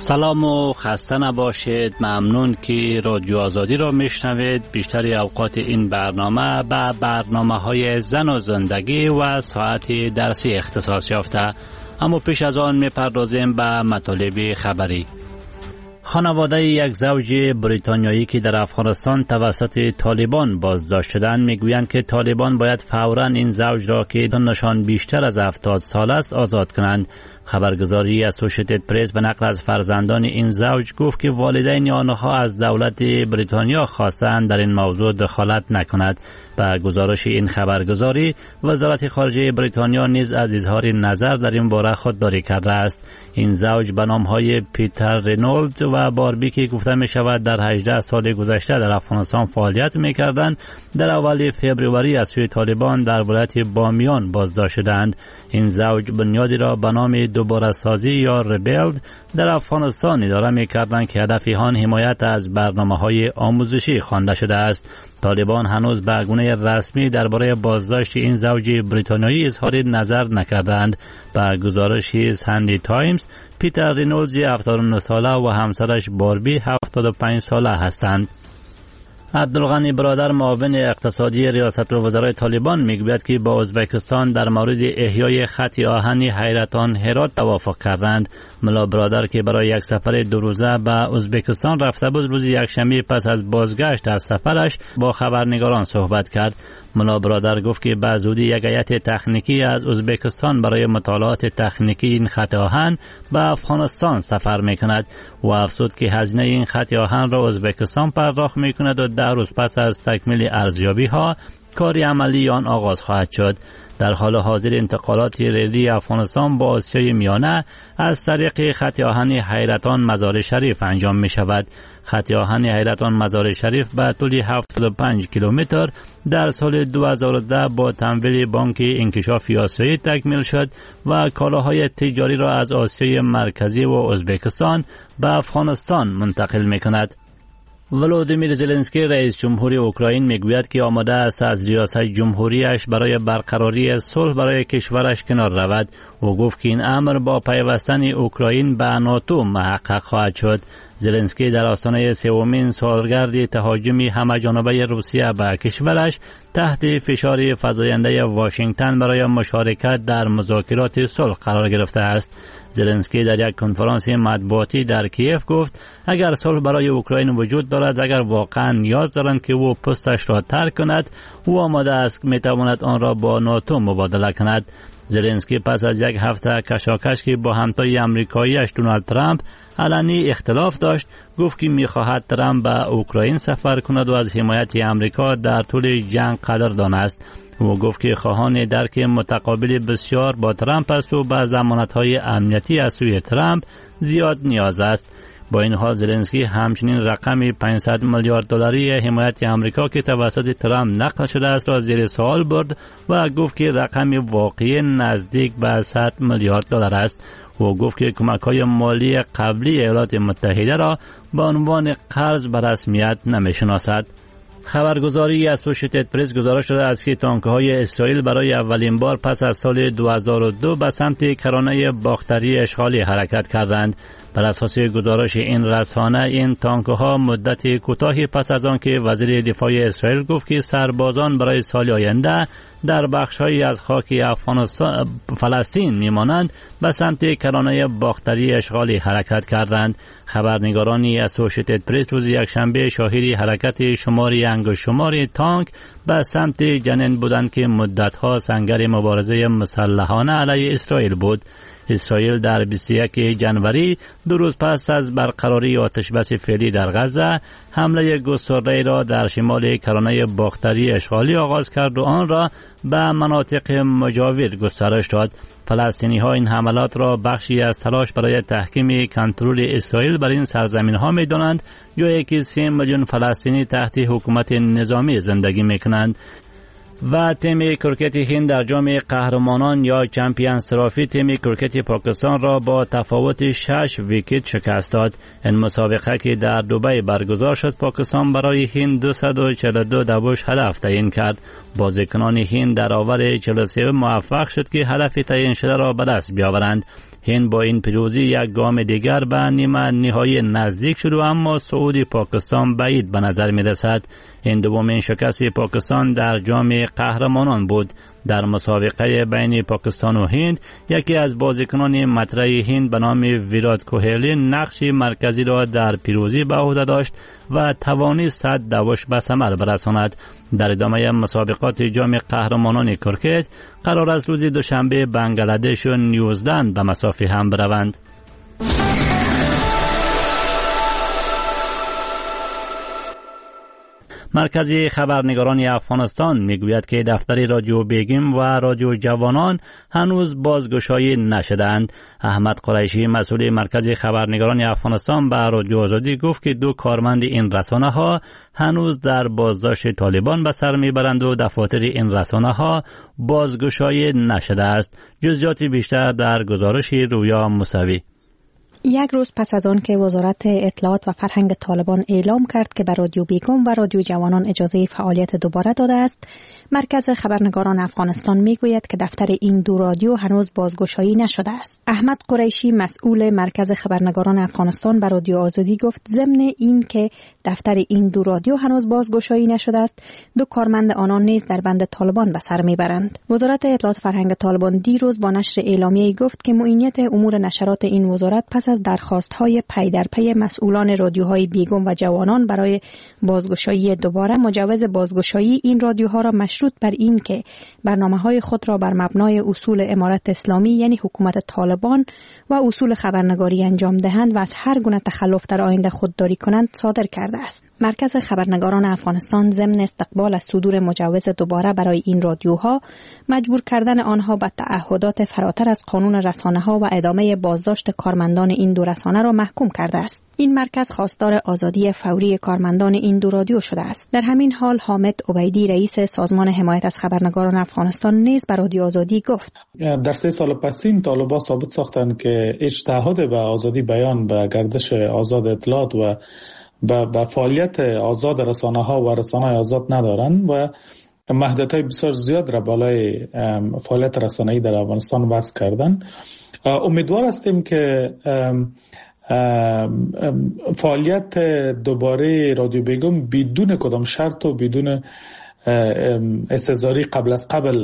سلام و خسته نباشید. ممنون که رادیو آزادی را میشنوید. بیشتر اوقات این برنامه به برنامه‌های زن و زندگی و ساعت درسی اختصاص یافته. اما پیش از آن میپردازیم به مطالب خبری. خانواده یک زوج بریتانیایی که در افغانستان توسط طالبان بازداشت شدند میگویند که طالبان باید فوراً این زوج را که سنشان بیشتر از 70 سال است آزاد کنند. خبرگزاری اسوسییتد پرس به نقل از فرزندان این زوج گفت که والدین آنها از دولت بریتانیا خواستند در این موضوع دخالت نکند. به گزارش این خبرگزاری وزارت خارجه بریتانیا نیز از اظهار نظر در این باره خودداری کرده است. این زوج به نام‌های پیتر رینولدز و باربی که گفته می شود در 18 سال گذشته در افغانستان فعالیت می‌کردند در اول فوریه از سوی طالبان در ولایت بامیان بازداشت شدند. این زوج بنیادی را به نام دوباره سازی یا ریبیلد در افغانستان اداره می‌کردند که هدف آن حمایت از برنامه‌های آموزشی خوانده شده است. طالبان هنوز به گونه رسمی درباره بازداشت این زوج بریتانیایی اظهار نظر نکردند. به گزارش ساندی تایمز پیتر رینولدز 79 ساله و همسرش باربی 75 ساله هستند. عبدالغنی برادر معاون اقتصادی ریاست الوزرای طالبان میگوید که با ازبکستان در مورد احیای خط آهن حیرتان هرات توافق کردند. ملا برادر که برای یک سفر 2 روزه به ازبکستان رفته بود روز یکشنبه پس از بازگشت از سفرش با خبرنگاران صحبت کرد. ملا برادر گفت که به زودی یک هیئت تکنیکی از ازبکستان برای مطالعات تکنیکی این خط آهن به افغانستان سفر میکند و افزود که هزینه این خط آهن را ازبکستان پرداخت میکند و 10 روز پس از تکمیل ارزیابی ها کاری عملی آن آغاز خواهد شد. در حال حاضر انتقالات ریلی افغانستان با آسیای میانه از طریق خط آهن حیرتان مزار شریف انجام می شود. خط آهن حیرتان مزار شریف به طول 75 کیلومتر در سال 2010 با تمویل بانک انکشاف آسیایی تکمیل شد و کالاهای تجاری را از آسیای مرکزی و ازبکستان به افغانستان منتقل می کند. ولودیمیر زلنسکی رئیس جمهوری اوکراین میگوید که آماده است از ریاست جمهوریش برای برقراری صلح برای کشورش کنار رود و گفت که این امر با پیوستن اوکراین به ناتو محقق خواهد شد. زلنسکی در آستانه 3مین سالگرد تهاجم همه‌جانبه روسیه به کشورش تحت فشار فزاینده واشنگتن برای مشارکت در مذاکرات صلح قرار گرفته است. زلنسکی در یک کنفرانس مطبوعاتی در کیف گفت اگر صلح برای اوکراین وجود دارد، اگر واقعا نیاز دارند که او پستش را ترک کند، او آماده است میتواند آن را با ناتو مبادله کند. زلنسکی پس از یک هفته کشاکش که با همتای آمریکایی‌اش دونالد ترامپ علنی اختلاف داشت، گفت که می‌خواهد ترامپ به اوکراین سفر کند و از حمایت آمریکا در طول جنگ قدردان است. او گفت که خواهان درک متقابل بسیار با ترامپ است و به ضمانت‌های امنیتی از سوی ترامپ زیاد نیاز است. با این حال زلنسکی همچنین رقم 500 میلیارد دلاری حمایت آمریکا که توسط ترامپ نقل شده است را زیر سوال برد و گفت که رقم واقعی نزدیک به 100 میلیارد دلار است. او گفت که کمک‌های مالی قبلی ایالات متحده را به عنوان قرض به رسمیت نمی‌شناسد. خبرگزاری اسوسییتد پرس گزارش داده است که تانک‌های اسرائیل برای اولین بار پس از سال 2002 به سمت کرانه باختری اشغالی حرکت کردند. بر اساس گزارش این رسانه، این تانک‌ها مدت کوتاهی پس از آن که وزیر دفاع اسرائیل گفت که سربازان برای سال آینده در بخش‌هایی از خاک افغانستان فلسطین می‌مانند به سمت کرانه باختری اشغالی حرکت کردند. خبرنگاران اسوسییتد پرس روز یکشنبه شاهد حرکت شماری انگشت‌شماری تانک به سمت جنین بودند که مدت‌ها سنگر مبارزه مسلحانه علیه اسرائیل بود. اسرائیل در 21 جنوری 2 روز پس از برقراری آتشبس فعلی در غزه حمله گسترده را در شمال کرانه باختری اشغالی آغاز کرد و آن را به مناطق مجاور گسترش داد. فلسطینی ها این حملات را بخشی از تلاش برای تحکیم کنترل اسرائیل بر این سرزمین ها می دانند، جایی که 3 میلیون فلسطینی تحت حکومت نظامی زندگی می کنند. و تیم کرکت هند در جام قهرمانان یا چمپیونز ترافی تیم کرکت پاکستان را با تفاوت 6 ویکت شکست داد. این مسابقه که در دبی برگزار شد، پاکستان برای هند 242 دبوش هدف تعیین کرد. بازیکنان هند در آور 43 موفق شد که هدف تعیین شده را به دست بیاورند. هند با این پیروزی یک گام دیگر به نیمه نهایی نزدیک شد، اما صعود پاکستان بعید به نظر می رسد. این دومین شکست پاکستان در جام قهرمانان بود. در مسابقه بین پاکستان و هند، یکی از بازیکنان مطرح هند به نام ویرات کوهلی نقش مرکزی را در پیروزی به عهده داشت و توانست صد دوش به ثمر برساند. در ادامه مسابقات جام قهرمانان کرکت قرار است روز دوشنبه بنگلادش و نیوزلند به مسافی هم بروند. مرکز خبرنگاران افغانستان میگوید که دفتر رادیو بیگم و رادیو جوانان هنوز بازگشایی نشدند. احمد قریشی مسئول مرکز خبرنگاران افغانستان به رادیو آزادی گفت که 2 کارمند این رسانه ها هنوز در بازداشت طالبان به سر میبرند و دفاتر این رسانه ها بازگشایی نشده است. جزئیات بیشتر در گزارش رویا موسوی. یک روز پس از آن که وزارت اطلاعات و فرهنگ طالبان اعلام کرد که به رادیو بیگم و رادیو جوانان اجازه فعالیت دوباره داده است، مرکز خبرنگاران افغانستان میگوید که دفتر این 2 رادیو هنوز بازگشایی نشده است. احمد قریشی مسئول مرکز خبرنگاران افغانستان به رادیو آزادی گفت ضمن این که دفتر این 2 رادیو هنوز بازگشایی نشده است، 2 کارمند آنان نیز در بند طالبان به سر میبرند. وزارت اطلاعات فرهنگ طالبان دیروز با نشر اعلامیه‌ای گفت که معینیت امور نشرات این وزارت پس از درخواست‌های پی در پی مسئولان رادیوهای بیگم و جوانان برای بازگشایی دوباره مجوز بازگشایی این رادیوها را مشروط بر این که برنامه‌های خود را بر مبنای اصول امارت اسلامی یعنی حکومت طالبان و اصول خبرنگاری انجام دهند و از هر گونه تخلف در آینده خودداری کنند صادر کرده است. مرکز خبرنگاران افغانستان ضمن استقبال از صدور مجوز دوباره برای این رادیوها مجبور کردن آنها به تعهدات فراتر از قانون رسانه‌ها و ادامه بازداشت کارمندان این 2 رسانه را محکوم کرده است. این مرکز خواستار آزادی فوری کارمندان این 2 رادیو شده است. در همین حال حامد عبیدی رئیس سازمان حمایت از خبرنگاران افغانستان نیز به رادیو آزادی گفت در 3 سال پسین طالبان ثابت ساختند که هیچ تعهد به آزادی بیان، به گردش آزاد اطلاعات و به فعالیت آزاد رسانه ها و رسانه آزاد ندارند و محدودیت‌های بسیار زیاد را بالای فعالیت رسانه‌ای در افغانستان وضع کردند. امیدوار هستیم که فعالیت دوباره رادیو بیگم بدون کدام شرط و بدون استحضاری قبل از قبل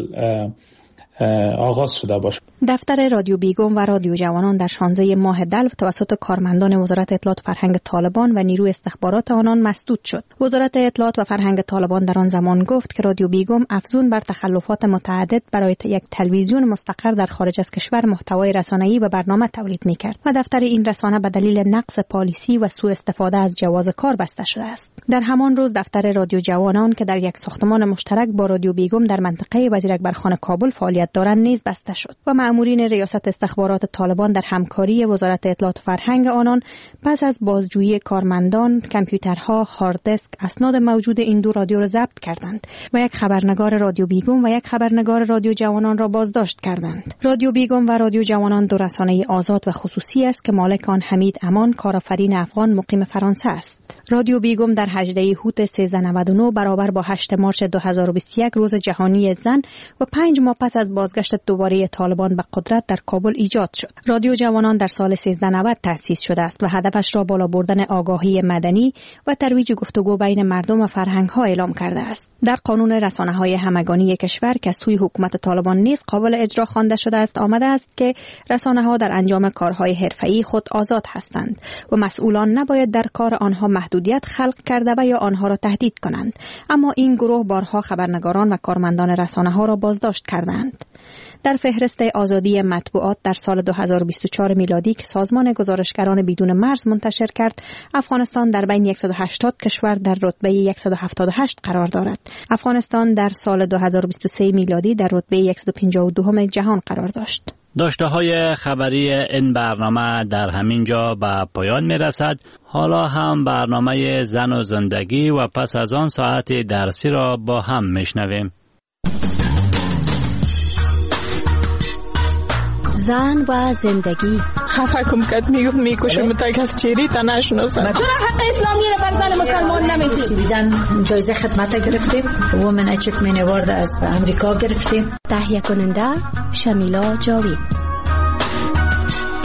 آغاز شده باشد. دفتر رادیو بیگم و رادیو جوانان در 16 ماه دلو توسط کارمندان وزارت اطلاعات و فرهنگ طالبان و نیروی استخبارات آنان مسدود شد. وزارت اطلاعات و فرهنگ طالبان در آن زمان گفت که رادیو بیگم افزون بر تخلفات متعدد برای یک تلویزیون مستقر در خارج از کشور محتوای رسانه‌ای و برنامه تولید می‌کرد و دفتر این رسانه به دلیل نقص پالیسی و سوء استفاده از جواز کار بسته شده است. در همان روز دفتر رادیو جوانان که در یک ساختمان مشترک با رادیو بیگم در منطقه وزیر اکبرخان کابل فعالیت دارند نیز بسته شد و مأمورین ریاست استخبارات طالبان در همکاری وزارت اطلاعات و فرهنگ آنان پس از بازجویی کارمندان، کامپیوترها، هارد دیسک، اسناد موجود این 2 رادیو را ضبط کردند و یک خبرنگار رادیو بیگم و یک خبرنگار رادیو جوانان را بازداشت کردند. رادیو بیگم و رادیو جوانان 2 رسانه آزاد و خصوصی است که مالک آن حمید امان کارآفرین افغان مقیم فرانسه است. رادیو بیگم در 18 هوت 1399 برابر با 8 مارس 2021 روز جهانی زن و 5 ماه پس از بازگشت دوباره طالبان به قدرت در کابل ایجاد شد. رادیو جوانان در سال 1390 تأسیس شده است و هدفش را بالا بردن آگاهی مدنی و ترویج گفتگو بین مردم و فرهنگ‌ها اعلام کرده است. در قانون رسانه‌های همگانی کشور که از سوی حکومت طالبان نیز قابل اجرا خوانده شده است آمده است که رسانه‌ها در انجام کارهای حرفه‌ای خود آزاد هستند و مسئولان نباید در کار آنها محدودیت خلق کرده و یا آنها را تهدید کنند. اما این گروه بارها خبرنگاران و کارمندان رسانه‌ها را بازداشت کردند. در فهرست آزادی مطبوعات در سال 2024 میلادی که سازمان گزارشگران بدون مرز منتشر کرد، افغانستان در بین 180 کشور در رتبه 178 قرار دارد. افغانستان در سال 2023 میلادی در رتبه 152 جهان قرار داشت. داشته‌های خبری این برنامه در همین جا به پایان می‌رسد. حالا هم برنامه زن و زندگی و پس از آن ساعت درسی را با هم میشنویم. زن و زندگی. خفه کم کد میکشم تا کس چیری تا نشناسم. چرا حق اسلامی را بر زن مسلمان نمیدید؟ سویدن جایزه خدمت گرفتیم. وومن اچیومنت اوارد از امریکا گرفتیم. تهیه کننده شمیلا جاوید.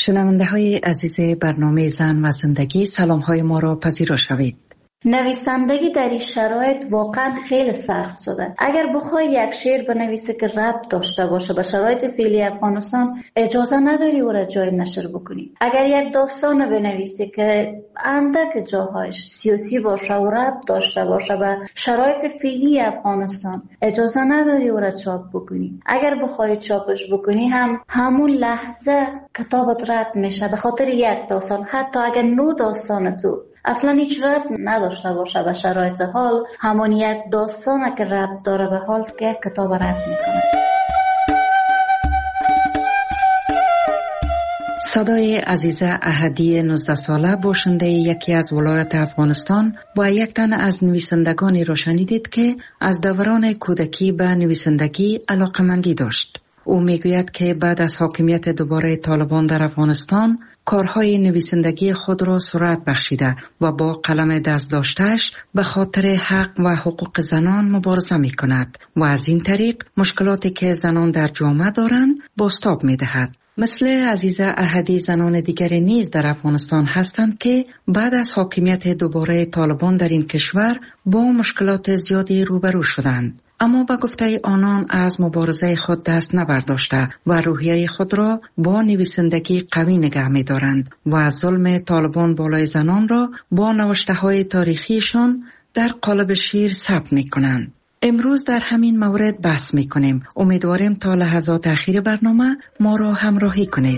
شنونده های عزیز برنامه زن و زندگی، سلام های ما را پذیرا شوید. نویسندگی در این شرایط واقعا خیلی سخت شده. اگر بخوای یک شعر بنویسی که ربط داشته باشه به شرایط فعلی افغانستان، اجازه نداری او را جای نشر بکنی. اگر یک داستان بنویسی که اندک جاهایش سیاسی باشه و ربط داشته باشه به شرایط فعلی افغانستان، اجازه نداری او را چاپ بکنی. اگر بخوای چاپش بکنی همون لحظه کتابت رد میشه به خاطر یک داستان، حتی اگر 9 داستان تو اصلا هیچ ربط نداشته باشه به شرایط حال، همون یک داستانه که ربط داره به حال که کتاب رد میکنه. صدای عزیزه احدی 19 ساله باشنده یکی از ولایت افغانستان و یک تن از نویسندگانی را شنیدید که از دوران کودکی به نویسندگی علاقمندی داشت. او میگوید که بعد از حاکمیت دوباره طالبان در افغانستان کارهای نویسندگی خود را سرعت بخشیده و با قلم دست داشته‌اش به خاطر حق و حقوق زنان مبارزه می کند و از این طریق مشکلاتی که زنان در جامعه دارند بازتاب می دهد. مثل عزیزه احدی زنان دیگری نیز در افغانستان هستند که بعد از حاکمیت دوباره طالبان در این کشور با مشکلات زیادی روبرو شدند. اما با گفته آنان از مبارزه خود دست نبرداشته و روحیه خود را با نویسندگی قوی نگه می دارند و از ظلم طالبان بالای زنان را با نوشته های تاریخیشان در قالب شعر ثبت می کنند. امروز در همین مورد بحث می کنیم. امیدواریم تا لحظات اخیر برنامه ما را همراهی کنید.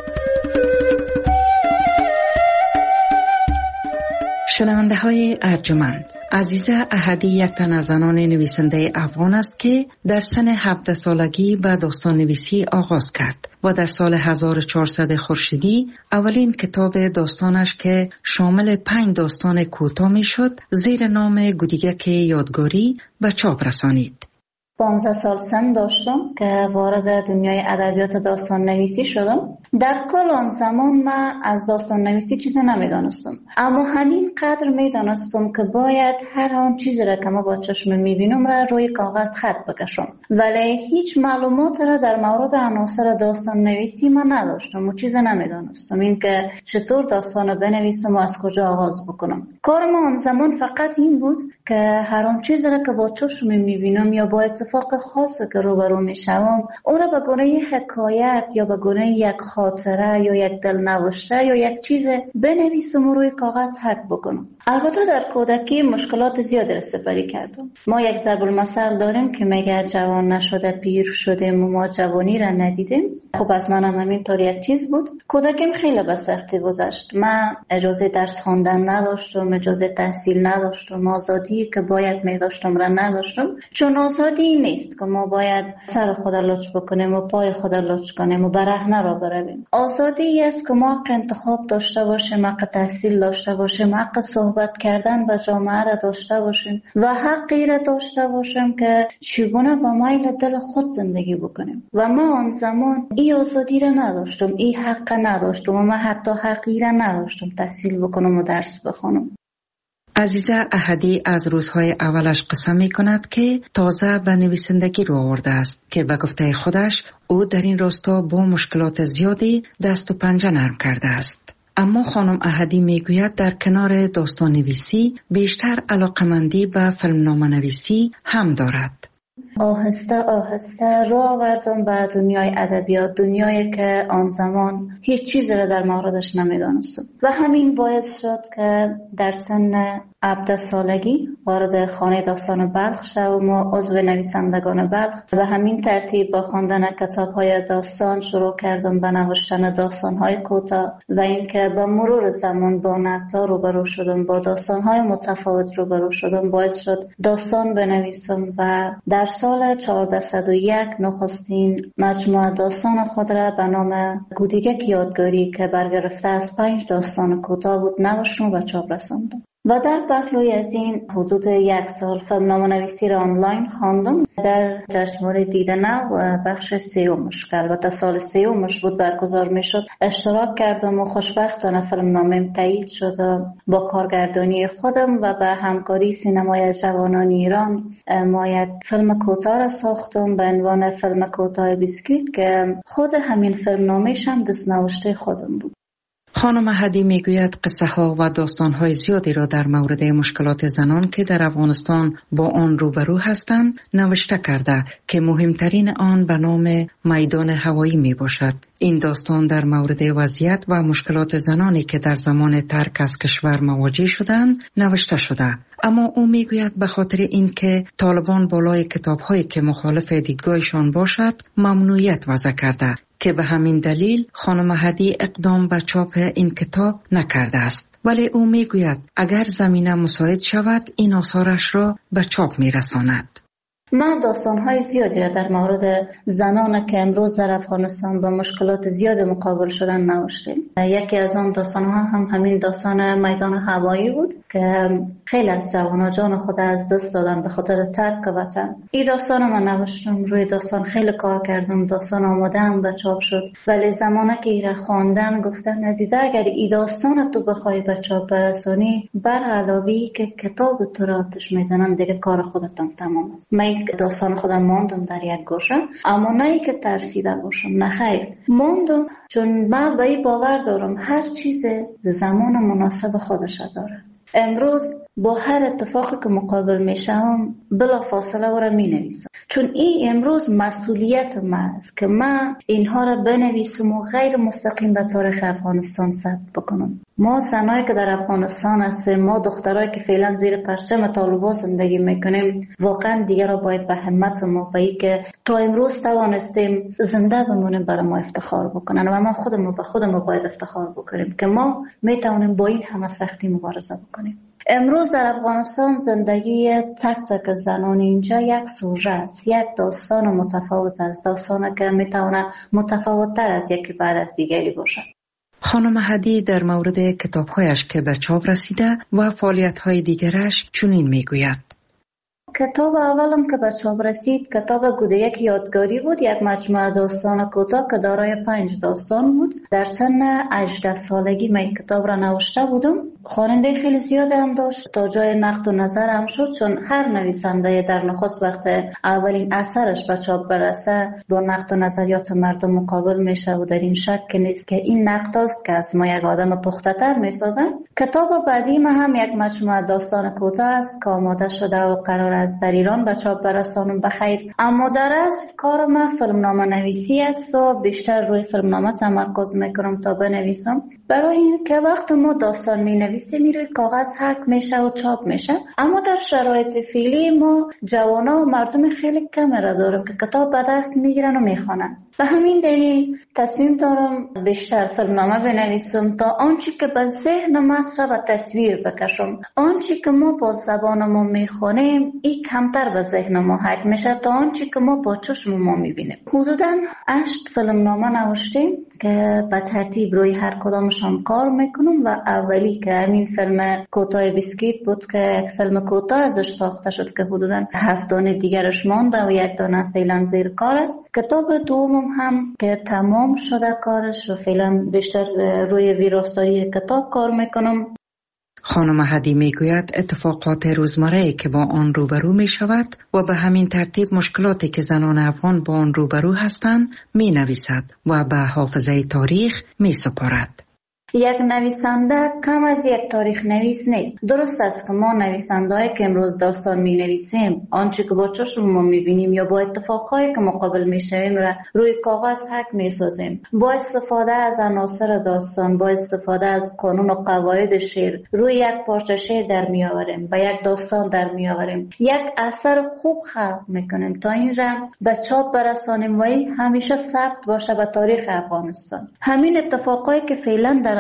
شنونده های ارجمند، عزیزه احدی یک تن از زنان نویسنده افغان است که در سن 17 سالگی به داستان نویسی آغاز کرد و در سال 1400 خورشیدی اولین کتاب داستانش که شامل 5 داستان کوتاه می شد زیر نام گودیگک یادگاری به چاپ رسانید. 15 سال سن داشتم که وارد دنیای ادبیات داستان نویسی شدم. در کل آن زمان من از داستان نویسی چیزی نمیدانستم، اما همین قدر میدانستم که باید هر آن چیزی را که ما با چشم میبینم را روی کاغذ خط بکشم، ولی هیچ معلومات را در مورد عناصر داستان نویسی من نداشتم و چیزی نمیدانستم اینکه چطور داستان بنویسم و از کجا آغاز بکنم. کار ما آن زمان فقط این بود که هر آن چیزی را که با چشم میبینم یا با اتفاق خاصی که روبرو میشم اون را به گونه حکایت یا به گونه یک خاطره یا یک دلنوشته یا یک چیز بنویسم و روی کاغذ حک بکنم. البته در کودکی مشکلات زیادی را سپری کردم. ما یک ضرب المثل داریم که میگه جوان نشده پیر شدیم و ما جوانی را ندیدیم. خب از منم همینطور یک چیز بود. کودکیم خیلی به سختی گذشت. من اجازه درس خواندن نداشتم، اجازه تحصیل نداشتم، آزادی که باید میداشتم را نداشتم، چون آزادی نیست که ما باید سر خود لچ بکنیم و پای خود لچ کنیم و برهنه را برویم. آزادی است که ما حق انتخاب داشته باشیم، حق تحصیل داشته باشیم، حق صحبت کردن با جامعه را داشته باشیم و حقی را داشته باشیم که چگونه با میل دل خود زندگی بکنیم. و ما آن زمان این آزادی را نداشتم، این حق نداشتم و من حتی حقی را نداشتم تحصیل بکنم و درس بخونم. عزیزه احدی از روزهای اولش قصه می کند که تازه به نویسندگی رو آورده است که به گفته خودش او در این راستا با مشکلات زیادی دست و پنجه نرم کرده است. اما خانم احدی می گوید در کنار داستان نویسی بیشتر علاقمندی به فیلمنامه نویسی هم دارد. آهسته آهسته رو آوردم به دنیای ادبیات، دنیایی که آن زمان هیچ چیزی را در موردش نمیدانستم و همین باعث شد که در سن 17 سالگی وارد خانه داستان بلخ شدم و عضو نویسندگان بلخ. به همین ترتیب با خواندن کتاب‌های داستان شروع کردم به نوشتن داستان‌های کوتاه و اینکه با مرور زمان با نقدها روبرو شدم، با داستان‌های متفاوت روبرو شدم، باعث شد داستان بنویسم و در سال 1401 نخستین مجموعه داستان خود را به نام گودیگک یادگاری که برگرفته از 5 داستان کوتاه بود نوشتم و چاپ رساندم. و در پهلوی از این حدود 1 سال فیلمنامه نویسی را آنلاین خواندم. در جشنواره دیدنه و بخش سیومش که البته سال سیومش بود برگزار می شد اشتراک کردم و خوشبختانه فیلمنامه‌ام تایید شد. با کارگردانی خودم و به همکاری سینمای جوانان ایران ما یک فیلم کوتاه را ساختم به عنوان فیلم کوتاه بیسکویت که خود همین فیلمنامه‌ش هم دست‌نوشته خودم بود. خانم هدی میگوید قصه ها و داستان های زیادی را در مورد مشکلات زنان که در افغانستان با آن روبرو هستند نوشته کرده که مهمترین آن به نام میدان هوایی می باشد. این داستان در مورد وضعیت و مشکلات زنانی که در زمان ترک از کشور مواجه شدند نوشته شده. اما او میگوید به خاطر اینکه طالبان بالای کتاب‌هایی که مخالف دیدگاهشان باشد ممنوعیت وضع کرده که به همین دلیل خانم هدی اقدام به چاپ این کتاب نکرده است. ولی او میگوید اگر زمینه مساعد شود این آثارش را به چاپ میرساند. من داستان‌های زیادی را در مورد زنان که امروز در افغانستان با مشکلات زیاد مقابل شدن نوشتم. یکی از آن داستان‌ها هم همین داستان میدان هوایی بود که خیلی از جوانان جان خود از دست دادن به خاطر ترک وطن. این داستان من نوشتم، روی داستان خیلی کار کردم، داستان آماده‌ام و چاپ شد. ولی زمانی که این را خواندن گفتن عزیزه اگر این داستان تو بخوای به چاپ برسونی بر علاوه که کتاب تو را آتش میزنن دیگه کار خودتان تمام است. داستان خودم ماندم در یک گوشه، اما نه ای که ترسیده باشم، نه خیر، ماندم چون من به این باور دارم هر چیز زمان مناسب خودش داره. امروز با هر اتفاقی که مقابل میشم بلا فاصله او را می نویسم، چون این امروز مسئولیت من است که من اینها را بنویسم و غیر مستقیم به تاریخ افغانستان ثبت بکنم. ما زنایی که در افغانستان هستیم، ما دخترایی که فعلا زیر پرچم طالبان زندگی میکنیم، واقعا دیگه را باید به همت ما به این که تا امروز توانستیم زنده بمونیم برای ما افتخار بکنن و ما خودمون باید افتخار بکنیم که ما میتونیم با این همه سختی مبارزه بکنیم. امروز در افغانستان زندگی تک تک زنان اینجا یک سوژه است، یک داستان متفاوت است، داستانی که میتونه متفاوت‌تر از یکی بعد از دیگری باشد. خانم هدی در مورد کتاب‌هایش که به چاپ رسیده و فعالیت‌های دیگرش چنین میگوید: کتاب اولم که به چاپ رسید کتاب گودک یادگاری بود، یک مجموعه داستان کوتاه که دارای 5 داستان بود. در سن 18 سالگی من کتاب را نوشته بودم. خواننده خیلی زیاد هم داشت، تا جای نقد و نظر هم شد، چون هر نویسنده در نخست وقت اولین اثرش به چاپ برسه با نقد و نظریات مردم مقابل میشه و در این شک نیست که این نقد است که از ما یک آدم پخته‌تر میسازن. کتاب بعدی ما هم یک مجموعه داستان کوتاه است که آماده شده و قرار است در ایران به چاپ برسانم بخیر. اما در اصل کار من فیلمنامه نویسی است و بیشتر روی فیلمنامه تمرکز میکنم تا بنویسم، برای این که وقت ما داستان مینویسیم روی کاغذ حک میشه و چاپ میشه. اما در شرایط فعلی ما جوانا و مردم خیلی کم را داریم که کتاب به دست میگیرن و میخوانن. به همین دلیل تصمیم دارم بیشتر فیلمنامه بنویسم تا آنچه که به ذهن مصرف و تصویر بکشم. آنچه که ما با زبان ما میخونیم این کمتر به ذهن ما حک میشه تا آنچه که ما با چشم ما میبینیم. حدوداً 8 فیلمنامه نوشتیم که به ترتیب روی هر کدامشان کار میکنم و اولی که همین فیلم کوتاه بیسکیت بود که یک فیلم کوتاه ازش ساخته شد که حدوداً 7 دانه دیگرش مانده و 1 دانه فعلا زیر کار است. کتاب دوم هم که تمام شده کارش و فعلا بیشتر روی ویراستاری کتاب کار میکنم. خانم هدی میگوید اتفاقات روزمره‌ای که با آن روبرو می شود و به همین ترتیب مشکلاتی که زنان افغان با آن روبرو هستند می نویسد و به حافظه تاریخ می سپارد. یک نویسنده کم از یک تاریخ نویس نیست. درست است که ما نویسنده‌ای که امروز داستان می نویسیم آنچه که با چشم ما می بینیم یا با اتفاقهایی که مقابل می شویم را روی کاغذ حک می سازیم. با استفاده از عناصر داستان، با استفاده از قانون و قواعد شعر روی یک پارچه شعر در می آوریم، با یک داستان در می آوریم، یک اثر خوب خلق می کنیم تا این را به چاپ برسانیم و همیشه ثبت باشه به تاریخ افغانستان. همین اتفاقایی که فعلا در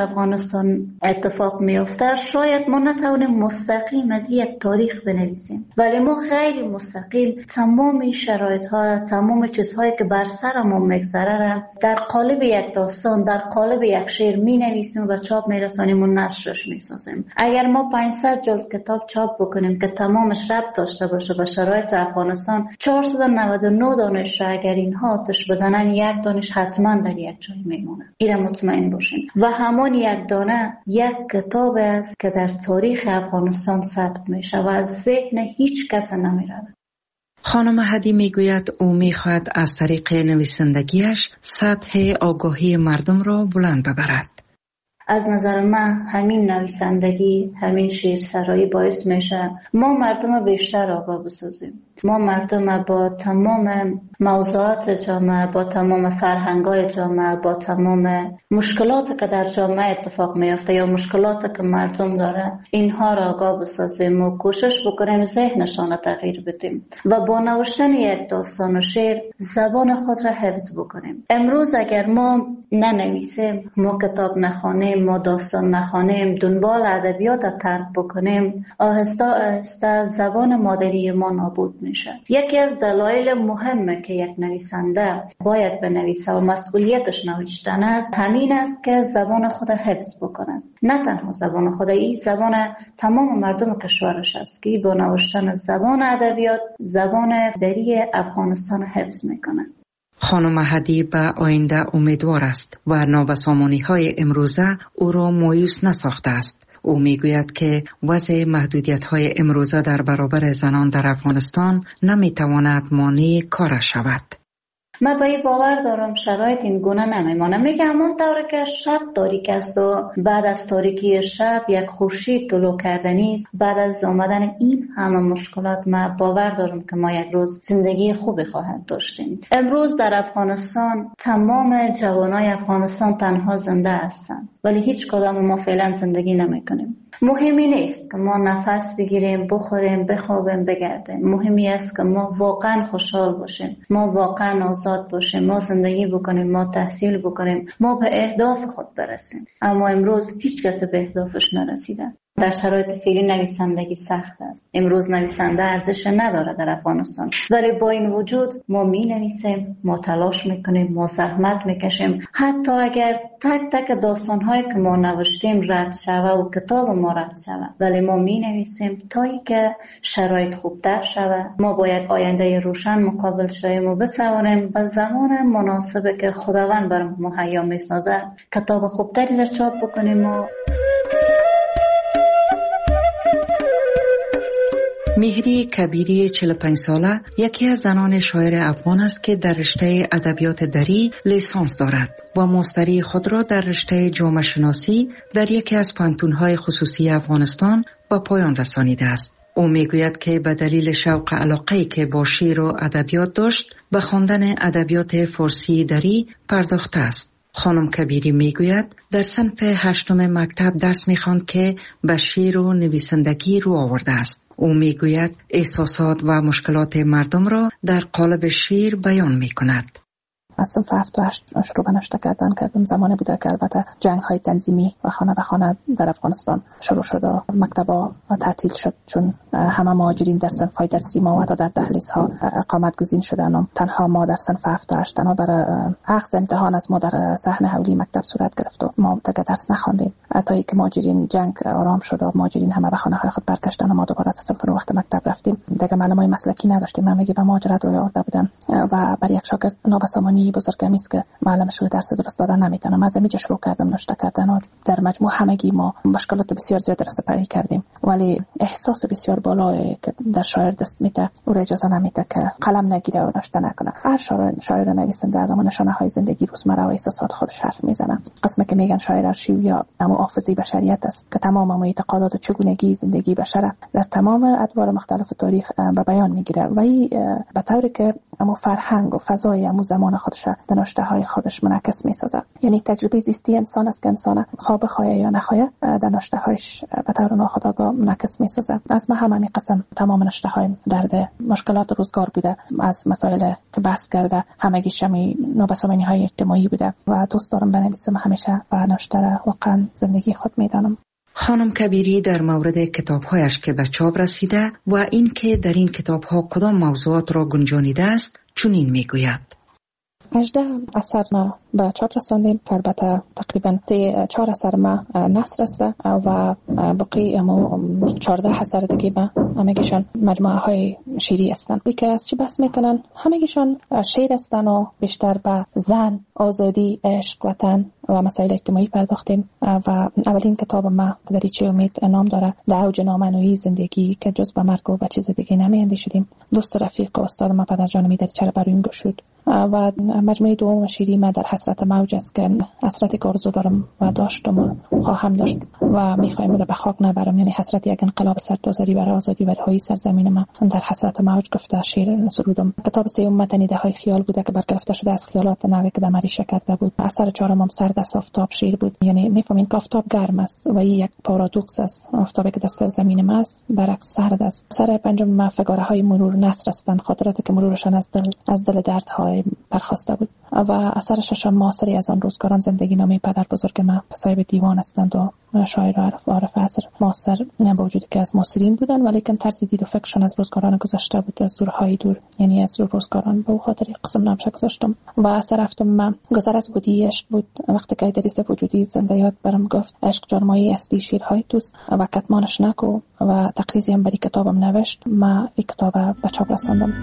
افغانستان اتفاق میفته شاید ما نتوانیم مستقیم از یک تاریخ بنویسیم، ولی ما خیلی مستقیم تمام شرایط ها را، تمام چیزهایی که بر سرمون میگذره را در قالب یک داستان، در قالب یک شعر می نویسیم و چاپ میرسانیم و نشرش میسازیم. اگر ما 500 جلد کتاب چاپ بکنیم که تمامش ربط داشته باشه به شرایط افغانستان، 499 دانش اگر اینها آتش بزنن یک دانش حتما در یک جای میمونه. اینا مطمئن باشین. و همان یک دانه یک کتاب است که در تاریخ افغانستان ثبت میشه و از ذهن هیچ کس نمیره. خانم هدی میگوید او میخواهد از طریق نویسندگیش سطح آگاهی مردم را بلند ببرد. از نظر من همین نویسندگی، همین شعرسرایی باعث میشه ما مردم بیشتر آگاه بسازیم. ما مردم با تمام موضوعات جامعه، با تمام فرهنگ‌های جامعه، با تمام مشکلاتی که در جامعه اتفاق میفته یا مشکلاتی که مردم داره، اینها را آگاه بسازیم و کوشش بکنیم ذهنشان را تغییر بدیم و با نوشتن یک داستان و شعر زبان خود را حفظ بکنیم. امروز اگر ما ننویسیم، ما کتاب نخوانیم، ما داستان نخوانیم، دنبال ادبیات را ترک بکنیم، آهسته آهسته زبان مادری ما نابود میشه. یکی از دلایل مهمه که یک نویسنده باید بنویسه و مسئولیتش نوشتن است، همین است که زبان خود حفظ بکنه. نه تنها زبان خود، این زبان تمام مردم کشورش است که با نوشتن زبان ادبیات زبان مادری افغانستان حفظ میکنه. خانم هدی به آینده امیدوار است و نابسامانی‌های امروزه او را مایوس نساخته است. او میگوید که وضع محدودیت‌های امروزه در برابر زنان در افغانستان نمیتواند مانع کارش شود. من به این باور دارم شرایط این گونه نمیمانه. میگه همون طوری که شب تاریک است و بعد از تاریکی شب یک خورشید طلوع کردنی است، بعد از آمدن این همه مشکلات من باور دارم که ما یک روز زندگی خوبی خواهد داشتیم. امروز در افغانستان تمام جوانای افغانستان تنها زنده هستند، ولی هیچ کدام ما فعلا زندگی نمیکنیم. مهمی نیست که ما نفس بگیریم، بخوریم، بخوابیم، بگردیم. مهمی است که ما واقعا خوشحال باشیم، ما واقعا آزاد باشیم، ما زندگی بکنیم، ما تحصیل بکنیم، ما به اهداف خود برسیم. اما امروز هیچ کس به اهدافش نرسیده. در شرایط فعلی نویسندگی سخت است. امروز نویسنده ارزش نداره در افغانستان، ولی با این وجود ما می نویسیم، ما تلاش میکنیم، ما زحمت میکشیم. حتی اگر تک تک داستانهایی که ما نوشتیم رد شوه و کتاب ما رد شوه، ولی ما می نویسیم تا اینکه شرایط خوبتر شوه. ما با یک آینده روشن مقابل شویم و بتوانیم به زمان مناسبی که خداوند برام مهیا میسازه کتاب خوبتری را چاپ بکنیم. و مهری کبیری 45 ساله یکی از زنان شاعر افغان است که در رشته ادبیات دری لیسانس دارد و ماستری خود را در رشته جامعه شناسی در یکی از پانتون‌های خصوصی افغانستان به پایان رسانیده است. او میگوید که به دلیل شوق علاقه‌ای که با شعر و ادبیات داشت به خواندن ادبیات فارسی دری پرداخته است. خانم کبیری میگوید در صنف 8 مکتب درس میخواند که به شعر و نویسندگی رو آورده است. او میگوید احساسات و مشکلات مردم را در قالب شعر بیان میکند. از صنف 7 و 8 شروع به نوشته کردم. زمانی بوده که البته جنگ‌های تنظیمی و خانه به خانه در افغانستان شروع شد و مکتب‌ها تعطیل شد، چون همه مهاجرین در صنف‌های درسی ما و در دهلیزها اقامت گزین شدند. تنها ما در صنف 7 و 8 تنها برای اخذ امتحان از ما در صحن حولی مکتب صورت گرفت و ما دیگه درس نخواندیم تا اینکه مهاجرین جنگ آرام شد و مهاجرین همه به خانه‌های خود برگشتن و ما دوباره از صنف وقت مکتب رفتیم. دیگه معلمای مسلکی نداشتیم. همگی به مهاجرت روی آورده بودن و برای یک شاگرد نابسامانی بزرگمی است که معلمش رو درس درست دادن نمیتونه. از اینجا شروع کردم نوشته کردن و در مجموع همگی ما مشکلات بسیار زیاد را سپری کردیم، ولی احساس بسیار بالایی که در شاعر دست میده او اجازه نمیده که قلم نگیره و نوشته نکنه. هر شاعر نویسنده از اون نشانه‌های زندگی روزمره و احساسات خودش حرف میزنه. قسمی که میگن شاعر ارشیو یا حافظه بشریت است که تمام اعتقادات و چگونگی زندگی بشر در تمام ادوار مختلف تاریخ به بیان میگیره و به طوری که اما فرهنگ و فضای امو زمان خودش در نوشته های خودش منعکس می‌سازه. یعنی تجربه زیستی انسان است که انسان خواه بخواه یا نخواه در نوشته هایش به طور ناخودآگاه منعکس می‌سازه. از ما همین قسم تمام نوشته های درد مشکلات روزگار بوده، از مسائل که بحث کرده همگیش همی نابسامانی های اجتماعی بوده و دوست دارم بنویسم همیشه و نوشته را واقعا زندگی خود میدانم. خانم کبیری در مورد کتاب‌هایش که به چاپ رسیده و این که در این کتاب‌ها کدام موضوعات را گنجانیده است چنین میگوید: 18 اثر ما به چاپ رساندیم که البته تقریبا 4 اثر ما نثر است و باقی 14 اثر دیگه ما همگیشان مجموعه های شعری هستند. که از چی بحث میکنن؟ همگیشان شعر هستند و بیشتر به زن، آزادی، عشق، وطن و مسائل اجتماعی پرداختیم و اولین کتاب ما دریچه امید نام داره، در اوج نامنویی زندگی که جز به مرگ و به چیز دیگه نمی‌اندیشیدیم. دوست و رفیق و استاد ما پدرجان می دریچه را برای این گشود و مجموعه دوم شیری ما در حسرت موج است که حسرتی که آرزو دارم و داشتم و خواهم داشت و میخوایم به خاک نبرم، یعنی حسرت یک انقلاب سرتاسری برای آزادی و رهایی سرزمین ما در حسرت موج گفته شعر سرودم. کتاب سوم متنیده های خیال بوده که برگرفته شده از خیالات نوی که دمریشه کرده بود. اثر چهارم سرد از آفتاب شعر بود، یعنی میفهمین که آفتاب گرم است و این یک پارادوکس است، آفتابی که در سرزمین ما است برعکس سرد است. اثر پنجم فگاره های مرور نثر هستند، خاطراتی که مرورشان از دل دردهای برخواسته بود. و اثر ششم معاصری از آن روزگاران زندگی نامه پدر بزرگ ما صاحب دیوان هستند و شاعر عارف عصر معاصر با وجودی که از معاصرین بودن ولیکن طرز دید و فکرشون از روزگاران گذشته بود، از دورهای دور، یعنی از روزگاران به خاطر قسم نامش گذاشتم. و اثر هفتم من گذر از بودی عشق بود، وقتی که ادریس وجودی زنده یاد برام گفت عشق جرمایی اصلی شیرهای توست و کتمانش نکو و تقریزی هم بری کتابم نوشت. ما این کتاب به چاپ رساندم.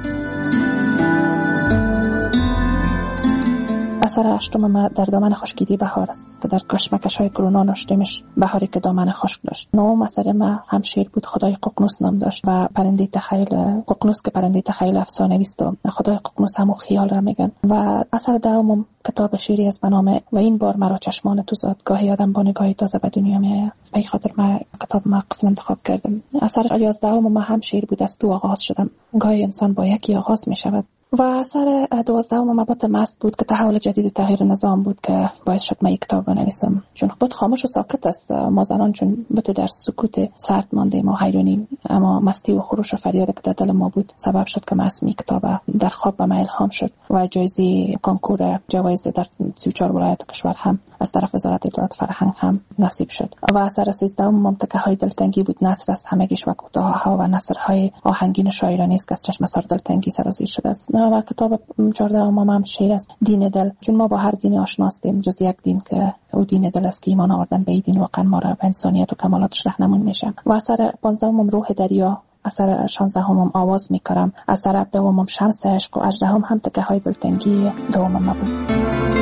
اثر هشتم ما در دامن خشکیدی بهار است که در کشمکش‌های کرونا نوشتیمش، بهاری که دامن خشک داشت. نهم اثر ما هم شعر بود، خدای ققنوس نام داشت و پرنده تخیل ققنوس که پرنده تخیل افسانه‌ایست و خدای ققنوس همون خیال را میگن. و اثر دهم کتاب شعری از بنامه و این بار مرا چشمان تو زاد، گاهی آدم با نگاهی تازه به دنیا میآید. به خاطر ما کتاب ما قسم انتخاب کردم. اثر 11 ما هم شعر بود، از تو آغاز شدم، گاهی انسان با یکی آغاز میشود. و اثر 12 مبات مست بود که تحول جدید تغییر نظام بود که باعث شد من یک کتاب بنویسم، چون بود خاموش و ساکت است. ما زنان چون بود در سکوت سرد مانده ما حیرانیم، اما مستی و خروش و فریاد که در دل ما بود سبب شد که اسمی کتاب در خواب به من الهام شد و جایزه کنکور جوایز در 34 ولایت کشور هم از طرف وزارت اطلاعات فرهنگ هم نصیب شد. و اثر 13 ممتکه های دلتنگی بود، نثر است همگیش و کوتاه‌ها و نثرهای آهنگین شاعرانه است که از چشم سر دلتنگی سرازیر شده است. و کتاب 14 هم شعر است، دین دل، چون ما با هر دینی آشناستیم جز یک دین که او دین دل است که ایمان آوردن به این دین واقعا ما را به انسانیت و کمالاتش راهنمون میشه. و اثر 15 روح دریا، اثر 16 آواز میکرم، اثر 17 شمس عشق و 18 هم تکه های دلتنگی دوم ما بود.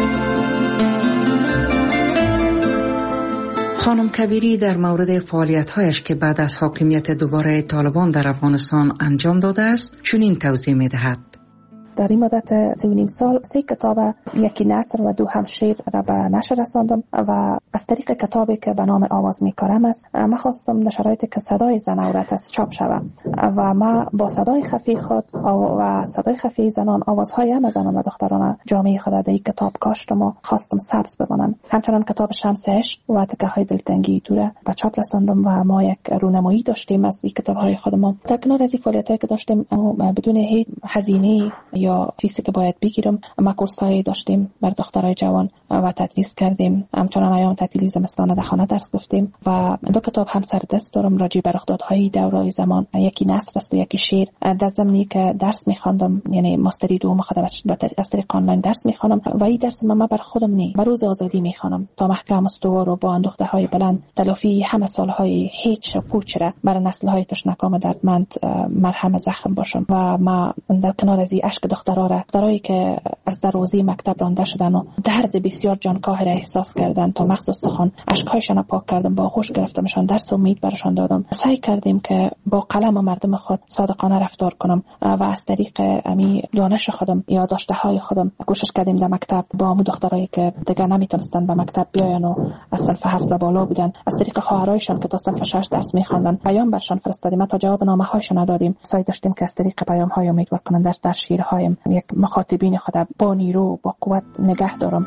خانم کبیری در مورد فعالیت‌هایش که بعد از حاکمیت دوباره طالبان در افغانستان انجام داده است چنین توضیح می‌دهد: در این مدت 3.5 سال 3 کتاب، یکی نثر و 2 هم شعر را به نشر رساندم و از طریق کتابی که به نام آواز میکارم است من خواستم در شرایطی که صدای زن عورت است چاپ شود و ما با صدای خفی خود و صدای خفی زنان آوازهای هم زنان و دختران جامعه خود در این کتاب کاشتم و خواستم سبز بمانند. همچنان کتاب شمس عشق و تکه های دلتنگی دوره به چاپ رساندم و ما یک رونمایی داشتیم از این کتاب‌های خودمان. در کنار از این فعالیت‌هایی که داشتیم بدون هیچ هزینه یا فیسی که باید بگیرم، ما کورس‌هایی داشتیم بر دخترای جوان و تدریس کردیم. همچنان ایام تعطیلی زمستان در خانه درس گفتیم و 2 کتاب هم سر دست دارم راجع بر رخدادهای دوره‌ی زمان، یکی نثر است و یکی شعر. در زمینی که درس می‌خواندم، یعنی ماستری دوم خودم از طریق آنلاین درس می‌خوانم و این درس من بر خودم نی و روز آزادی می‌خوانم تا محکم استوار و با اندوخته‌های بلند تلافی همه سال‌های هیچ پوچ را بر نسل‌های تشنکام دردمند مرهم زخم باشم. و ما در کنار از این اشک دخترایی که از دروازه مکتب رانده شدن و درد بسیار جانکاه را احساس کردن تا مغز استخوان اشک‌هایشان پاک کردم، با آغوش گرفتمشان، درس امید برشان دادم. سعی کردیم که با قلم و مردم خود صادقانه رفتار کنم و از طریق امی دانش خودم، یادداشت‌های خودم کوشش کردیم در مکتب با دخترایی که دیگه نمیتونستن به مکتب بیاین و از صنف 7 و بالا بودن، از طریق خواهرایشان که تا صنف 6 درس می‌خواندن پیام برشان فرستادیم تا جواب نامه‌هایشان ندادیم. سعی داشتیم که از طریق پیام‌های امیدوار کننده در شعرهای بخوایم یک مخاطبین خود با نیرو با قوت نگه دارم.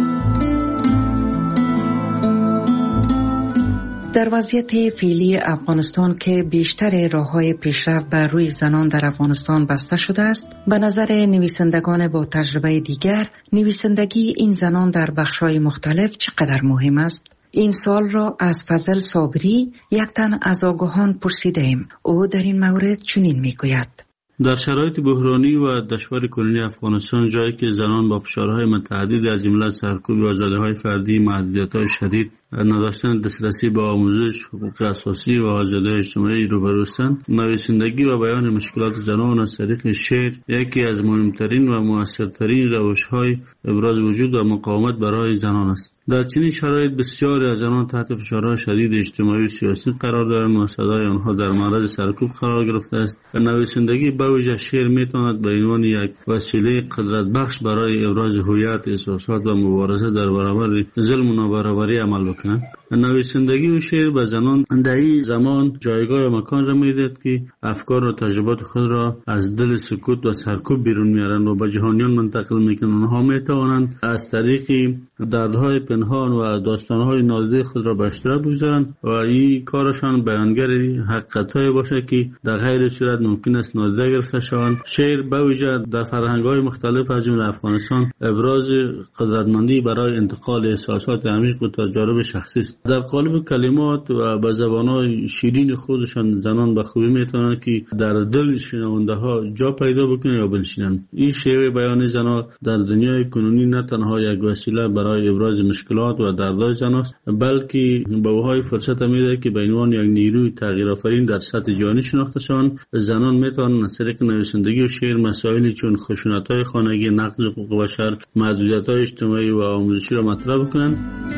در وضعیت فعلی افغانستان که بیشتر راه‌های پیشرفت بر روی زنان در افغانستان بسته شده است، به نظر نویسندگان با تجربه دیگر، نویسندگی این زنان در بخش‌های مختلف چقدر مهم است؟ این سوال را از فضل صابری، یک تن از آگاهان پرسیدیم. او در این مورد چنین میگوید: در شرایط بحرانی و دشوار کنونی افغانستان، جایی که زنان با فشارهای متعدد از جمله سرکوب و آزادی‌های فردی، محدودیت‌های شدید، نداشتن دسترسی به آموزش، حقوق اساسی و آزادی اجتماعی روبرو هستند، نویسندگی و بیان مشکلات زنان از طریق شعر یکی از مهمترین و موثرترین روش‌های ابراز وجود و مقاومت برای زنان است. در چنین شرایط بسیاری از زنان تحت فشارهای شدید اجتماعی و سیاسی قرار دارند و صدای آنها در معرض سرکوب قرار گرفته است. و نویسندگی به ویژه شعر میتواند به عنوان یک وسیله قدرت بخش برای ابراز هویت، احساسات و مبارزه در برابر ظلم و نابرابری عمل بکند. نویسندگی و شعر به زنان در این زمان جایگاه و مکان را میدهد که افکار و تجربات خود را از دل سکوت و سرکوب بیرون میارند و به جهانیان منتقل میکنند. آنها میتوانند از طریق دردهای پنهان و داستانهای نادیده خود را به اشتراک بگذارند و این کارشان بیانگر حقیقت‌های باشه که در غیر صورت ممکن است نادیده گرفته شوند. شعر به ویژه در فرهنگ‌های مختلف از جمله افغانستان ابراز قدرتمندی برای انتقال احساسات عمیق و تجارب شخصی است. در قالب کلمات و به زبان‌های شیرین خودشان زنان به خوبی میتوانند که در دل شنونده‌ها جا پیدا بکنند یا بنشینند. این شیوه بیان زنان در دنیای کنونی نه تنها یک وسیله برای ابراز مشکلات و دردهای زنان است، بلکه به اوهای فرصت میده که به عنوان یک نیروی تغییرآفرین در سطح جهانی شناخته شوند. زنان میتوانند از طریق نویسندگی و شعر مسائلی چون خشونت‌های خانگی، نقض حقوق بشر، محدودیت‌های اجتماعی و آموزشی را مطرح بکنند.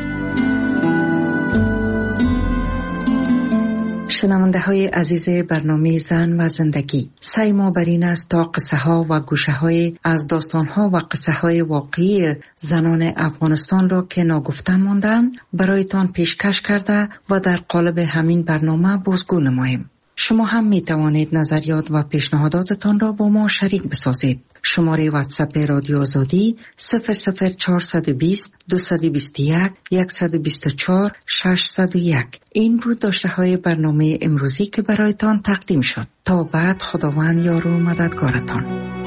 شنونده های عزیز برنامه زن و زندگی، سعی ما بر این است تا قصه ها و گوشه های از داستان ها و قصه های واقعی زنان افغانستان را که ناگفته ماندند برایتان پیشکش کرده و در قالب همین برنامه بازگو نماییم. شما هم می توانید نظریات و پیشنهاداتتان را با ما شریک بسازید. شماره واتساپ رادیو آزادی 00420 221 124 601. این بود داشته های برنامه امروزی که برایتان تقدیم شد. تا بعد، خداوند یار و مددگارتان.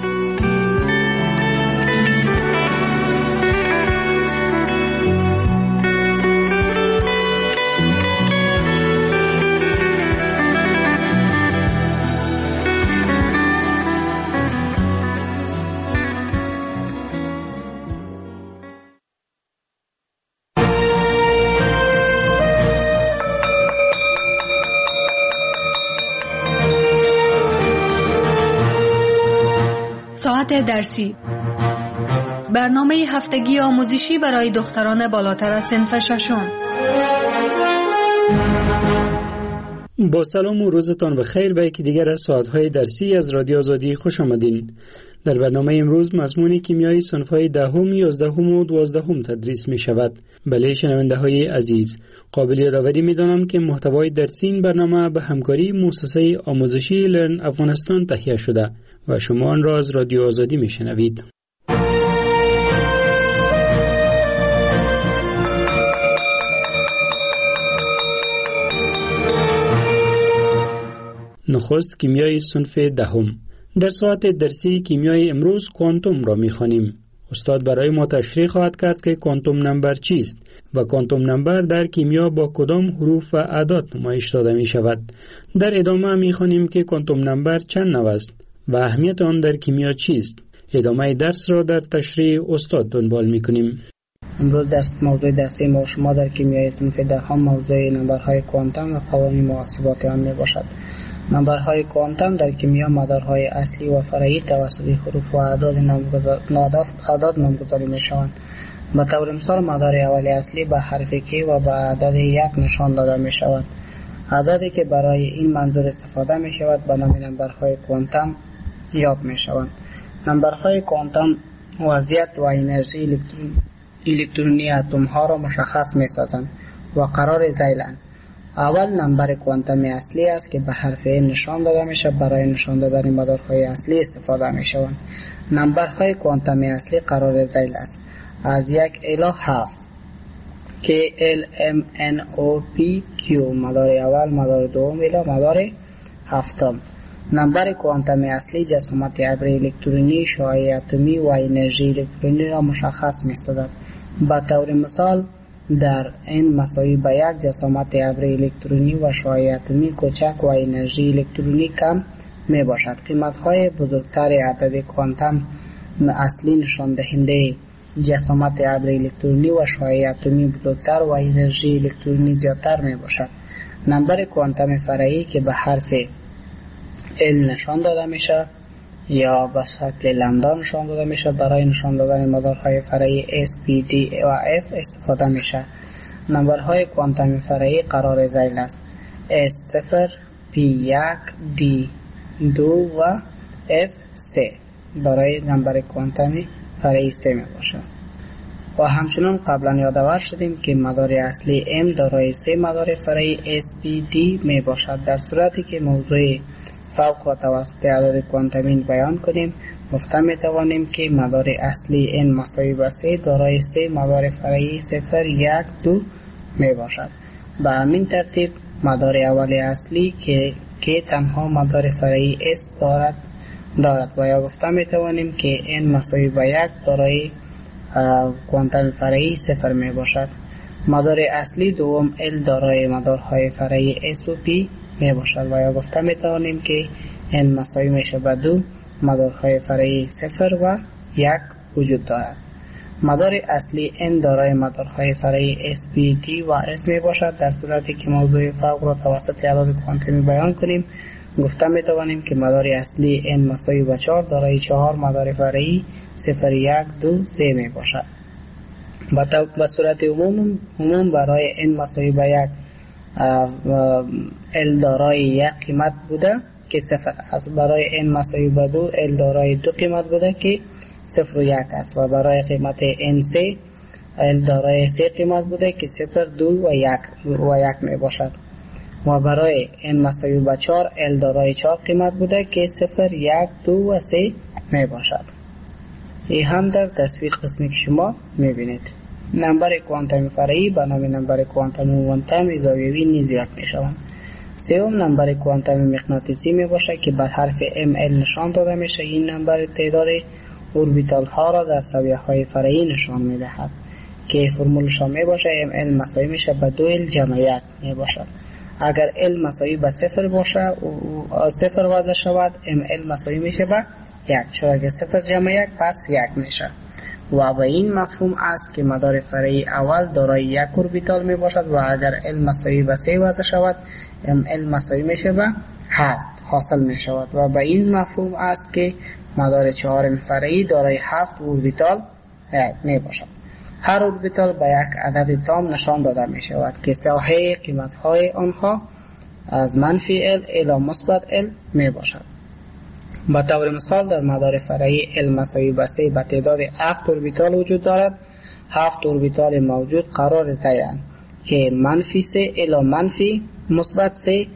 ساعت درسی، برنامه هفتگی آموزشی برای دختران بالاتر از صنف ششم. با سلام و روزتان بخیر به یکی دیگر از ساعت‌های درسی از رادیو آزادی خوش آمدین. در برنامه امروز مضمون کیمیای صنف‌های 10، 11 و 12 تدریس می شود. بله شنونده‌های عزیز، قابل یادآوری می‌دانم که محتوای درسی این برنامه به همکاری مؤسسه آموزشی لرن افغانستان تهیه شده و شما آن را از رادیو آزادی می‌شنوید. نخست کیمیای صنف 10. در ساعت درسی کیمیای امروز کوانتوم را می‌خوانیم. استاد برای ما تشریح خواهد کرد که کوانتوم نمبر چیست و کوانتوم نمبر در کیمیا با کدام حروف و اعداد نمایش داده می شود. در ادامه می‌خوانیم که کوانتوم نمبر چند نوع است و اهمیت آن در کیمیا چیست. ادامه درس را در تشریح استاد دنبال می‌کنیم. امروز موضوع درسی ما شما در کیمیای صنف 10 موضوع نمبرهای کوانتوم و قوانین محاسبات آن میباشد. نمبرهای کوانتوم در کیمیا مدارهای اصلی و فرعی توسط حروف و اعداد نامگذاری میشوند. به طور مثال مدار اولی اصلی به حرف کی و به عدد 1 نشان داده می شود. عددی که برای این منظور استفاده می شود به نام نمبرهای کوانتوم یاد می شوند. نمبرهای کوانتوم وضعیت و انرژی الکترونی اتم ها را مشخص می سازند و قرار ذیلند. اول نمبر کوانتومی اصلی است که به حرف N نشان داده میشه. برای نشان دادن مدارهای اصلی استفاده میشوند. نمبرهای کوانتومی اصلی قرار ذیل است از 1 الی 7 که L M N O P Q مدار اول، مدار دوم الی مدار هفتم. نمبر کوانتومی اصلی جسامت ابر الکترونی، شعاع اتمی و انرژی الکترونی را مشخص می‌سازد. به طور مثال در N مساوی به 1 جسامت ابر الکترونی و شعاع اتمی کوچک و انرژی الکترونی کم می باشد. قیمت‌های بزرگتر عدد کوانتوم اصلی نشان دهنده جسامت ابر الکترونی و شعاع اتمی بزرگتر و انرژی الکترونی زیادتر می باشد. نمبر کوانتوم فرعی که به حرف L نشان داده میشه یا به شکل لامدا نشان داده میشه، برای نشان دادن مدارهای فرعی S, P, D و F استفاده میشه. نمبرهای کوانتومی فرعی قرار ذیل است: S0, P1, D2 و F3 برای نمبر کوانتومی فرعی 3 می باشد. و همچنان قبلا یادآور شدیم که مدار اصلی M دارای 3 مدار فرعی S, P, D می باشد. در صورتی که موضوع فوق و توسط عدد کوانتومی بیان کنیم، گفته می توانیم که مدار اصلی N مساوی به 3 دارای 3 مدار فرعی 0, 1, 2 می باشد. به همین ترتیب مدار اول اصلی که تنها مدار فرعی S دارد و یا گفته می توانیم که N مساوی به 1 دارای کوانتوم فرعی 0 می باشد. مدار اصلی دوم L دارای مدارهای فرعی S و P می باشد و یا گفته می توانیم که N مساوی میشه به 2 مدارهای فرعی 0 و 1 وجود دارد. مدار اصلی N دارای مدارهای فرعی S, P, D و F می باشد. در صورتی که موضوع فوق را توسط عدد کوانتومی بیان کنیم، گفته می توانیم که مدار اصلی N مساوی به 4 دارای 4 مدار فرعی 0, 1, 2, 3 می باشد. به صورت عموم برای N مساوی به 1 L دارای 1 قیمت بوده که 0 است. برای N مساوی به 2 L دارای 2 قیمت بوده که 0 و 1 است. و برای قیمت N3 L دارای 3 قیمت بوده که 0, 2 و 1 می باشد. و برای N مساوی به 4 L دارای 4 قیمت بوده که 0, 1, 2 و 3 می باشد. این هم در تصویر قسمی که شما می بینید. نمبر کوانتومی فرعی به نام نمبر کوانتومی موانتوم زاویه‌ای نیز یاد می شوند. سوم نمبر کوانتومی مغناطیسی می باشد که به حرف ML نشان داده میشه. این نمبر تعداد اوربیتال ها را در زاویه های فرعی نشان می دهد که فرمولش می باشه ML مساوی میشه به 2L جمع 1 می باشد. اگر L مساوی به 0 باشه و 0 وضع شود، ML مساوی میشه به 1، چرا که 0 جمع 1 پس 1 میشه. و به این مفهوم است که مدار فرعی اول دارای 1 اوربیتال می باشد و اگر L مساوی به 3 وضع شود، ML مساوی میشه به 7 حاصل می شود. و به این مفهوم است که مدار چهارم فرعی دارای 7 اوربیتال می باشد. هر اوربیتال به یک عدد تام نشان داده می شود که ساحه قیمت های آنها از منفی L الی مثبت L می باشد. به طور مثال در مدار فرعی L مساوی به 3 به تعداد 7 اوربیتال وجود دارد. 7 اوربیتال موجود قرار ذیلند که منفی 3 الی منفی مثبت 3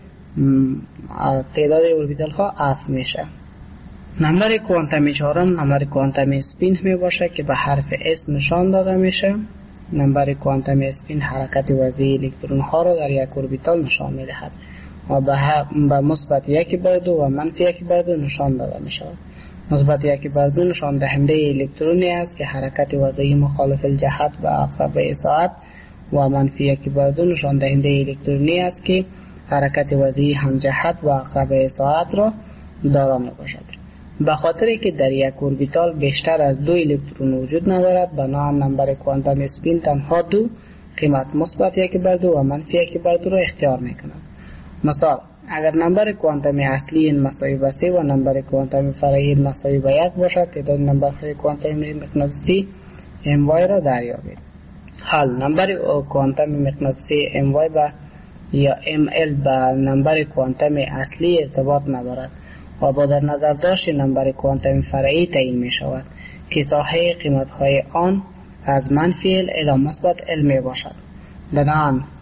تعداد اوربیتال ها 7 میشه. نمبر کوانتومی چهارم نمبر کوانتومی اسپین می باشه که به حرف S نشان داده میشه. نمبر کوانتومی اسپین حرکت وضعی الکترون ها را در یک اوربیتال نشان می دهد و به مثبت 1/2 و منفی 1/2 نشان داده می شود. مثبت 1/2 نشان دهنده الکترونی است که حرکت وضعی مخالف الجهت و اقرب ساعت و منفی 1/2 نشان دهنده الکترونی است که حرکت وضعی همجهت و اقرب ساعت را دارا می باشد. به خاطری که در یک اوربیتال بیشتر از 2 الکترون وجود ندارد، بنابراین نمبر کوانتوم اسپین تنها 2 قیمت مثبت 1/2 و منفی 1/2 را اختیار می کند. مثال اگر نمبر کوانتومی اصلی مساوی به 3 و نمبر کوانتومی فرعی مساوی به 1 باشد، تعداد نمبرهای کوانتومی مغناطیسی MY را دریابید. حال نمبر کوانتومی مغناطیسی MY یا ML به نمبر کوانتومی اصلی ارتباط ندارد و با در نظر داشت نمبر کوانتومی فرعی تعیین می شود که ساحه قیمت های آن از منفی L الی مثبت L می باشد. بنابراین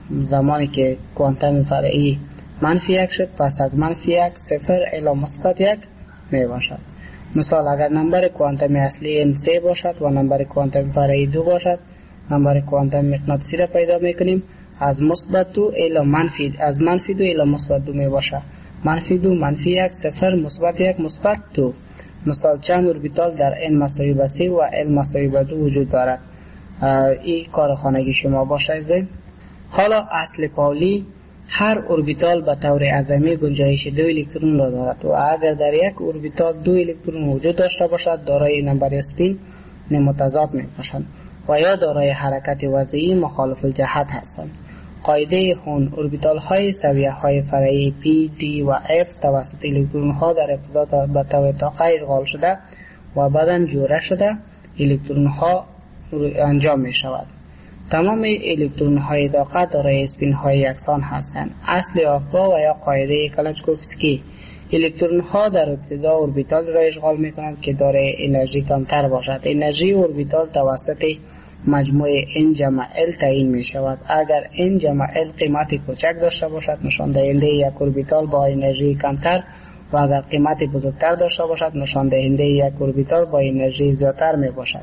زمانی که کوانتم فرعی -1 شد، پس از -1 0 الی -1 می باشد. مثال اگر نمبر کوانتم اصلی n3 باشد و نمبر کوانتم فرعی 2 باشد، نمبر کوانتم مغناطیسی را پیدا میکنیم از -2 الی از -2 الی -2 می باشد. -2 -1 0 -1 2. مثال چند اوربیتال در n = 3 و l = 2 وجود دارد. این کار خانگی شما باشه. حالا اصل پاولی هر اوربیتال به طور اعظمی گنجایش 2 الکترون را دارد و اگر در یک اوربیتال 2 الکترون وجود داشته باشد دارای نمبر اسپین متضاد می باشند و یا دارای حرکت وضعی مخالف الجهت هستند. قاعده هون اوربیتال های سویه های فرعی P, D و F توسط الکترون ها در ابتدا به طور طاقه اشغال شده و بعداً جوره شده الکترون ها انجام می شود. تمام الکترون های طاقه دارای اسپین های یکسان هستند. اصل آقا و یا قاعده کلاشکوفسکی الکترون ها در ابتدا اوربیتال را اشغال می کنند که دارای انرژی کمتر باشد. انرژی اوربیتال توسط مجموع n جمع l تعیین می شود. اگر n جمع l قیمت کوچک داشته باشد نشان دهنده یک اوربیتال با انرژی کمتر و اگر قیمت بزرگتر داشته باشد نشان دهنده یک اوربیتال با انرژی زیادتر می باشد.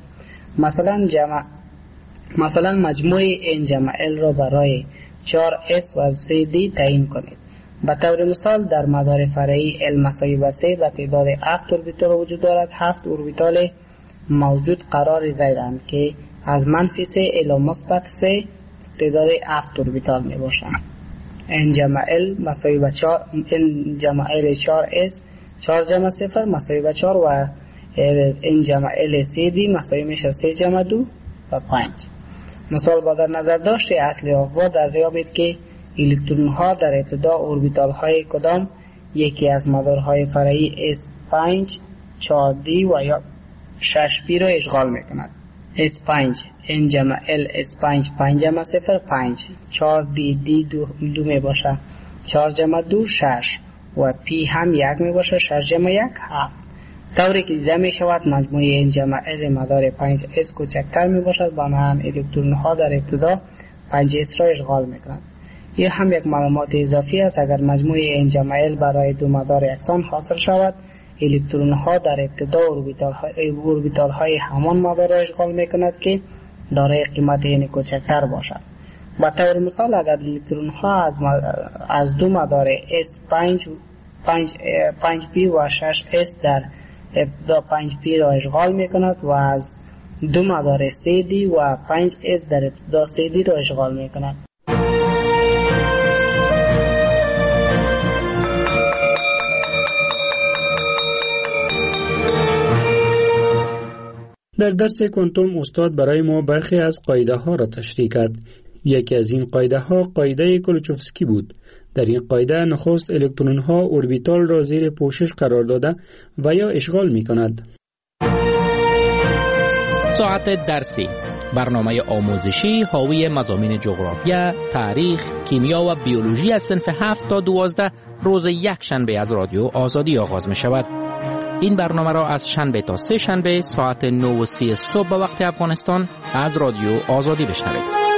مثلا مجموع n جمع l را برای 4s و 3d تعیین کنید. به طور مثال در مدار فرعی l = 3 به تعداد 7 اوربیتال وجود دارد. 7 اوربیتال موجود قرار زیدند که از -3 الی -3 تعداد 7 اوربیتال می باشند. n جمع l = 4 n جمع l 4s 4 جمع 0 = 4 و n جمع l 3d = 3 جمع 2 و 5. مثال با در نظر داشته اصل آقا در دریابید که الکترون ها در ابتدا اوربیتال های کدام یکی از مدارهای فرعی S5 4D و یا 6P را اشغال می کند. S5 n جمع l S5 5 جمع 0 5 4D D 2 می باشد 4 جمع 2 6 و P هم 1 می باشد 6 جمع 1 7. طوری که دیده می شود مجموعه n جمع l مدار 5s کوچکتر می باشد بنابراین الکترون ها در ابتدا 5s را اشغال می کنند. این هم یک معلومات اضافی است. اگر مجموعه n جمع l برای دو مدار یکسان حاصل شود الکترون ها در ابتدا اوربیتال های همان مدار را اشغال می کند که دارای قیمت n کوچکتر باشد. به طور مثال اگر الکترون ها از دو مدار S5 5P و 6S در ابتدا 5P را اشغال می کند و از دو مدار 3D و 5S در ابتدا 3D را اشغال می کند. در درس کوانتوم استاد برای ما برخی از قاعده ها را تشریح کرد. یکی از این قاعده ها قاعده کلوچوفسکی بود. در این قاعده نخست الکترون ها اوربیتال را زیر پوشش قرار داده و یا اشغال می کند. ساعت درسی برنامه آموزشی حاوی مضامین جغرافیا، تاریخ، کیمیا و بیولوژی از صنف 7 تا 12 روز یک شنبه از رادیو آزادی آغاز می شود. این برنامه را از شنبه تا سه شنبه ساعت 9:30 صبح به وقت افغانستان از رادیو آزادی بشنوید.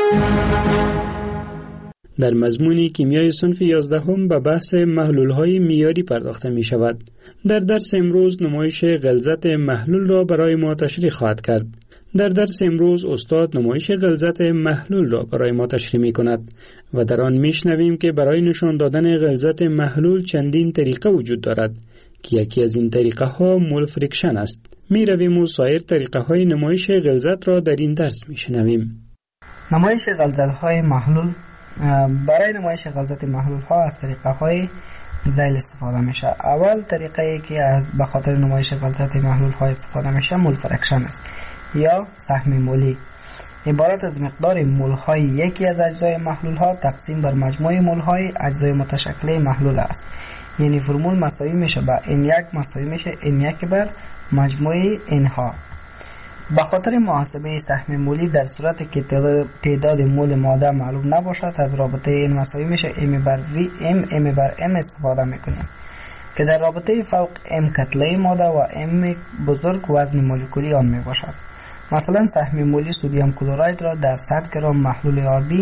در مضمون کیمیای صنف 11 به بحث محلول‌های معیاری پرداخته می شود. در درس امروز نمایش غلظت محلول را برای ما تشریح خواهد کرد. در درس امروز استاد نمایش غلظت محلول را برای ما تشریح می کند و در آن می شنویم که برای نشان دادن غلظت محلول چندین طریقه وجود دارد که یکی از این طریقه ها مول فریکشن است. می رویم و سایر طریقه های نمایش غلظت را در این درس می شنویم. نمایش غلظت های محلول برای نمایش غلظت محلول ها از طریقه های ذیل استفاده میشه. اول طریقه ای که از به خاطر نمایش غلظت محلول ها استفاده میشه مول فریکشن است یا سهم مولی. عبارت از مقدار مول های یکی از اجزای محلول ها تقسیم بر مجموع مول های اجزای متشکل محلول است. یعنی فرمول مساوی میشه با n1 مساوی میشه n1 بر مجموع n ها. به خاطر محاسبه سهم مولی در صورت که تعداد مول ماده معلوم نباشد از رابطه n مساوی میشه m بر m استفاده میکنیم که در رابطه فوق m کتله ماده و m بزرگ وزن مولکولی آن میباشد. مثلا سهم مولی سدیم کلراید را در 100 گرم محلول آبی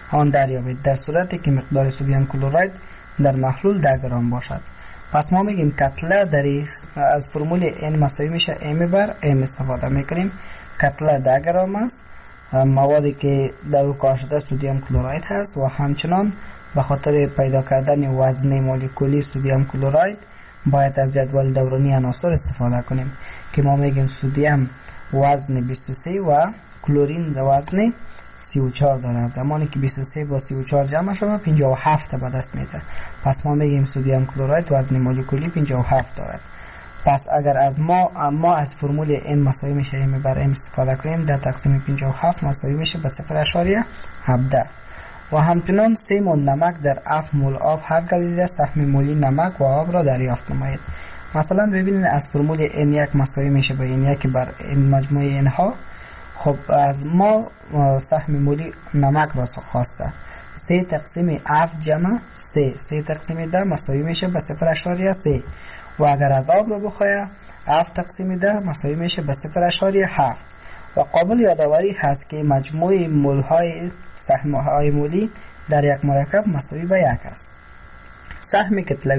آن دریابید در صورتی که مقدار سدیم کلراید در محلول 10 گرم باشد. پس ما میگیم کتله از فرمول N مساوی میشه M بر M استفاده میکنیم. کتله 10 گرم است. موادی که در او کار شده سدیم کلراید هست و همچنان به خاطر پیدا کردن وزن مولکولی سدیم کلراید باید از جدول دورانی عناصر استفاده کنیم که ما میگیم سدیم وزن 23 و کلورین وزن 34 دارد. زمانی که 23 با 34 جمع شود 57 به دست میده. پس ما میگیم سدیم کلراید وزن مولکولی 57 دارد. پس اگر از ما از فرمول N مساوی میشه M بر M استفاده کنیم 10 تقسیم 57 مساوی میشه به 0.17 و همچنان 3 مول نمک در 7 مول آب حل گردیده سهم مولی نمک و آب را دریافت نمایید. مثلا ببینید از فرمول N1 مساوی میشه به N1 بر N مجموع N ها. خب از ما سهم مولی نمک را خواسته 3 تقسیم 7 جمع 3 تقسیم 10 مساوی میشه به 0.3 و اگر از آب را بخواهد 7 تقسیم 10 مساوی میشه به 0.7 و قابل یادآوری هست که مجموع مولهای سهم‌های مولی در یک مرکب مساوی به 1 است. سهم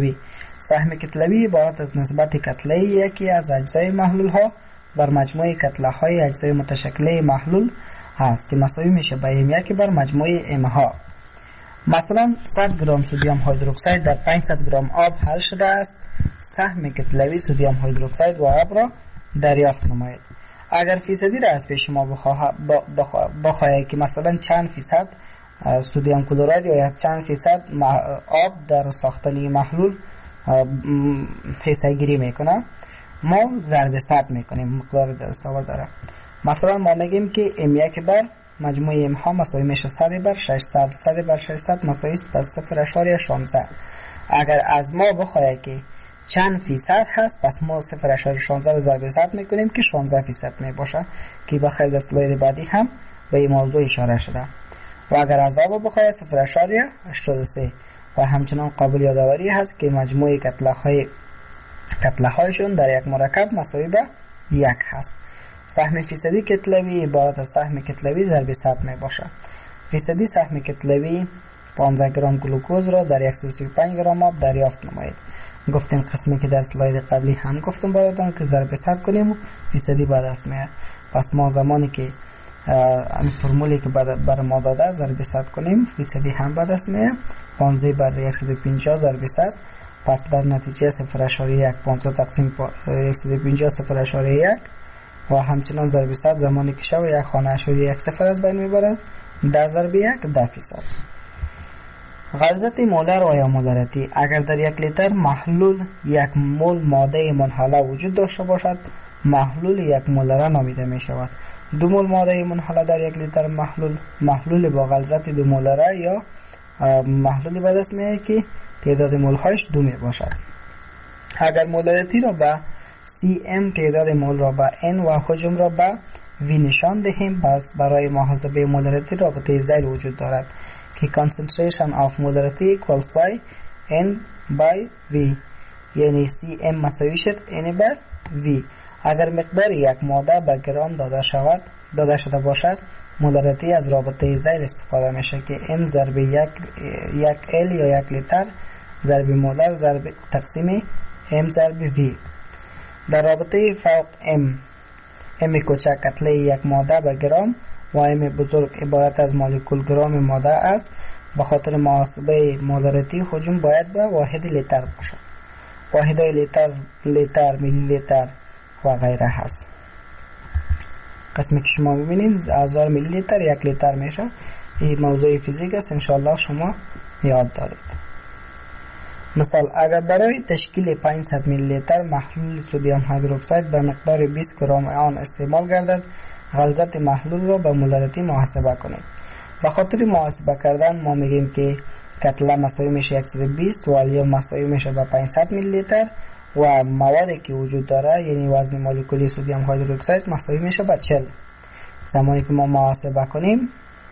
کتلوی عبارت از نسبت کتله یکی از اجزای محلول ها بر مجموع کتله های اجزای متشکله محلول هست که مساوی میشه به M1 بر مجموع M ها. مثلا 100 گرم سدیم هیدروکسید در 500 گرم آب حل شده است. سهم کتلوی سدیم هیدروکسید و آب را دریافت نمایید. اگر فیصدی را از پیش ما بخواهید که مثلا چند فیصد سدیم کلراید یا چند فیصد آب در ساختنی محلول حصه گیری میکنه، ما ضرب 100 میکنیم مقدار دستاورد داره. مثلا ما میگیم که M1 بر مجموع M ها مساوی میشه 100 بر 600 100 بر 600 مساوی به 0.16. اگر از ما بخواهد که چند فیصد هست پس ما 0.16 رو ضرب 100 میکنیم که 16% میباشه که بخیر در سلاید بعدی هم به این موضوع اشاره شده. و اگر از آب بخواهد 0.83 و همچنان قابل یادآوری هست که مجموع کتله هایشون در یک مرکب مساوی به 1 هست. سهم فیصدی کتلوی عبارت از سهم کتلوی ضرب 100 می باشه. فیصدی سهم کتلوی 15 گرم گلوکوز را در 135 گرم آب دریافت نمایید. گفتیم قسمی که در سلاید قبلی هم گفتم براتون که ضرب 100 کنیم و فیصدی بعد است میاد. پس ما زمانی که این فرمولی که بر ما داده ضرب 100 کنیم فیصدی هم بعد است میاد. 15 بر 150 ضرب 100 پس در نتیجه 0.1 15 تقسیم 150 0.1 و همچنان ضرب 100 زمانی که شو یک خانه اشاری 1 صفر از بین میبرد 10 ضرب 1 10%. غلظت مولر و یا مولریتی اگر در 1 لیتر محلول 1 مول ماده منحله وجود داشته باشد محلول 1 مولره نامیده می شود. 2 مول ماده منحله در 1 لیتر محلول با غلظت 2 مولره یا محلولی به دست میاد که تعداد مول هایش 2 می باشد. اگر مولریتی را به CM تعداد مول را به N و حجم را به V نشان دهیم پس برای محاسبه مولریتی رابطه ذیل وجود دارد که concentration of molarity equals by N by V یعنی CM مساوی شد N بر V. اگر مقدار یک ماده به گرام داده شده باشد مولریتی از رابطه ذیل استفاده میشه که N ضرب یک L یا 1 لیتر ضرب مولر ضرب تقسیم M ضرب V. در رابطه فوق M کوچک کتله یک ماده به گرام و M بزرگ عبارت از مولکول گرام ماده است. به خاطر محاسبه مولریتی حجم باید به واحد لیتر باشد. واحدهای لیتر میلی لیتر و غیره هست. قسمی که شما ببینید 1000 میلی لیتر 1 لیتر میشه. این موضوع فیزیک است انشاءالله شما یاد دارید. مثال اگر برای تشکیل 500 میلی لیتر محلول سدیم هیدروکسید به مقدار 20 گرم آن استعمال گردد غلظت محلول را به مولریتی محاسبه کنید. به خاطر محاسبه کردن ما میگیم که کتله مساوی میشه 120 و الیوم مساوی میشه به 500 میلی لیتر و موادی که وجود داره یعنی وزن مولکولی سدیم هیدروکسید مساوی میشه به 40. زمانی که ما محاسبه کنیم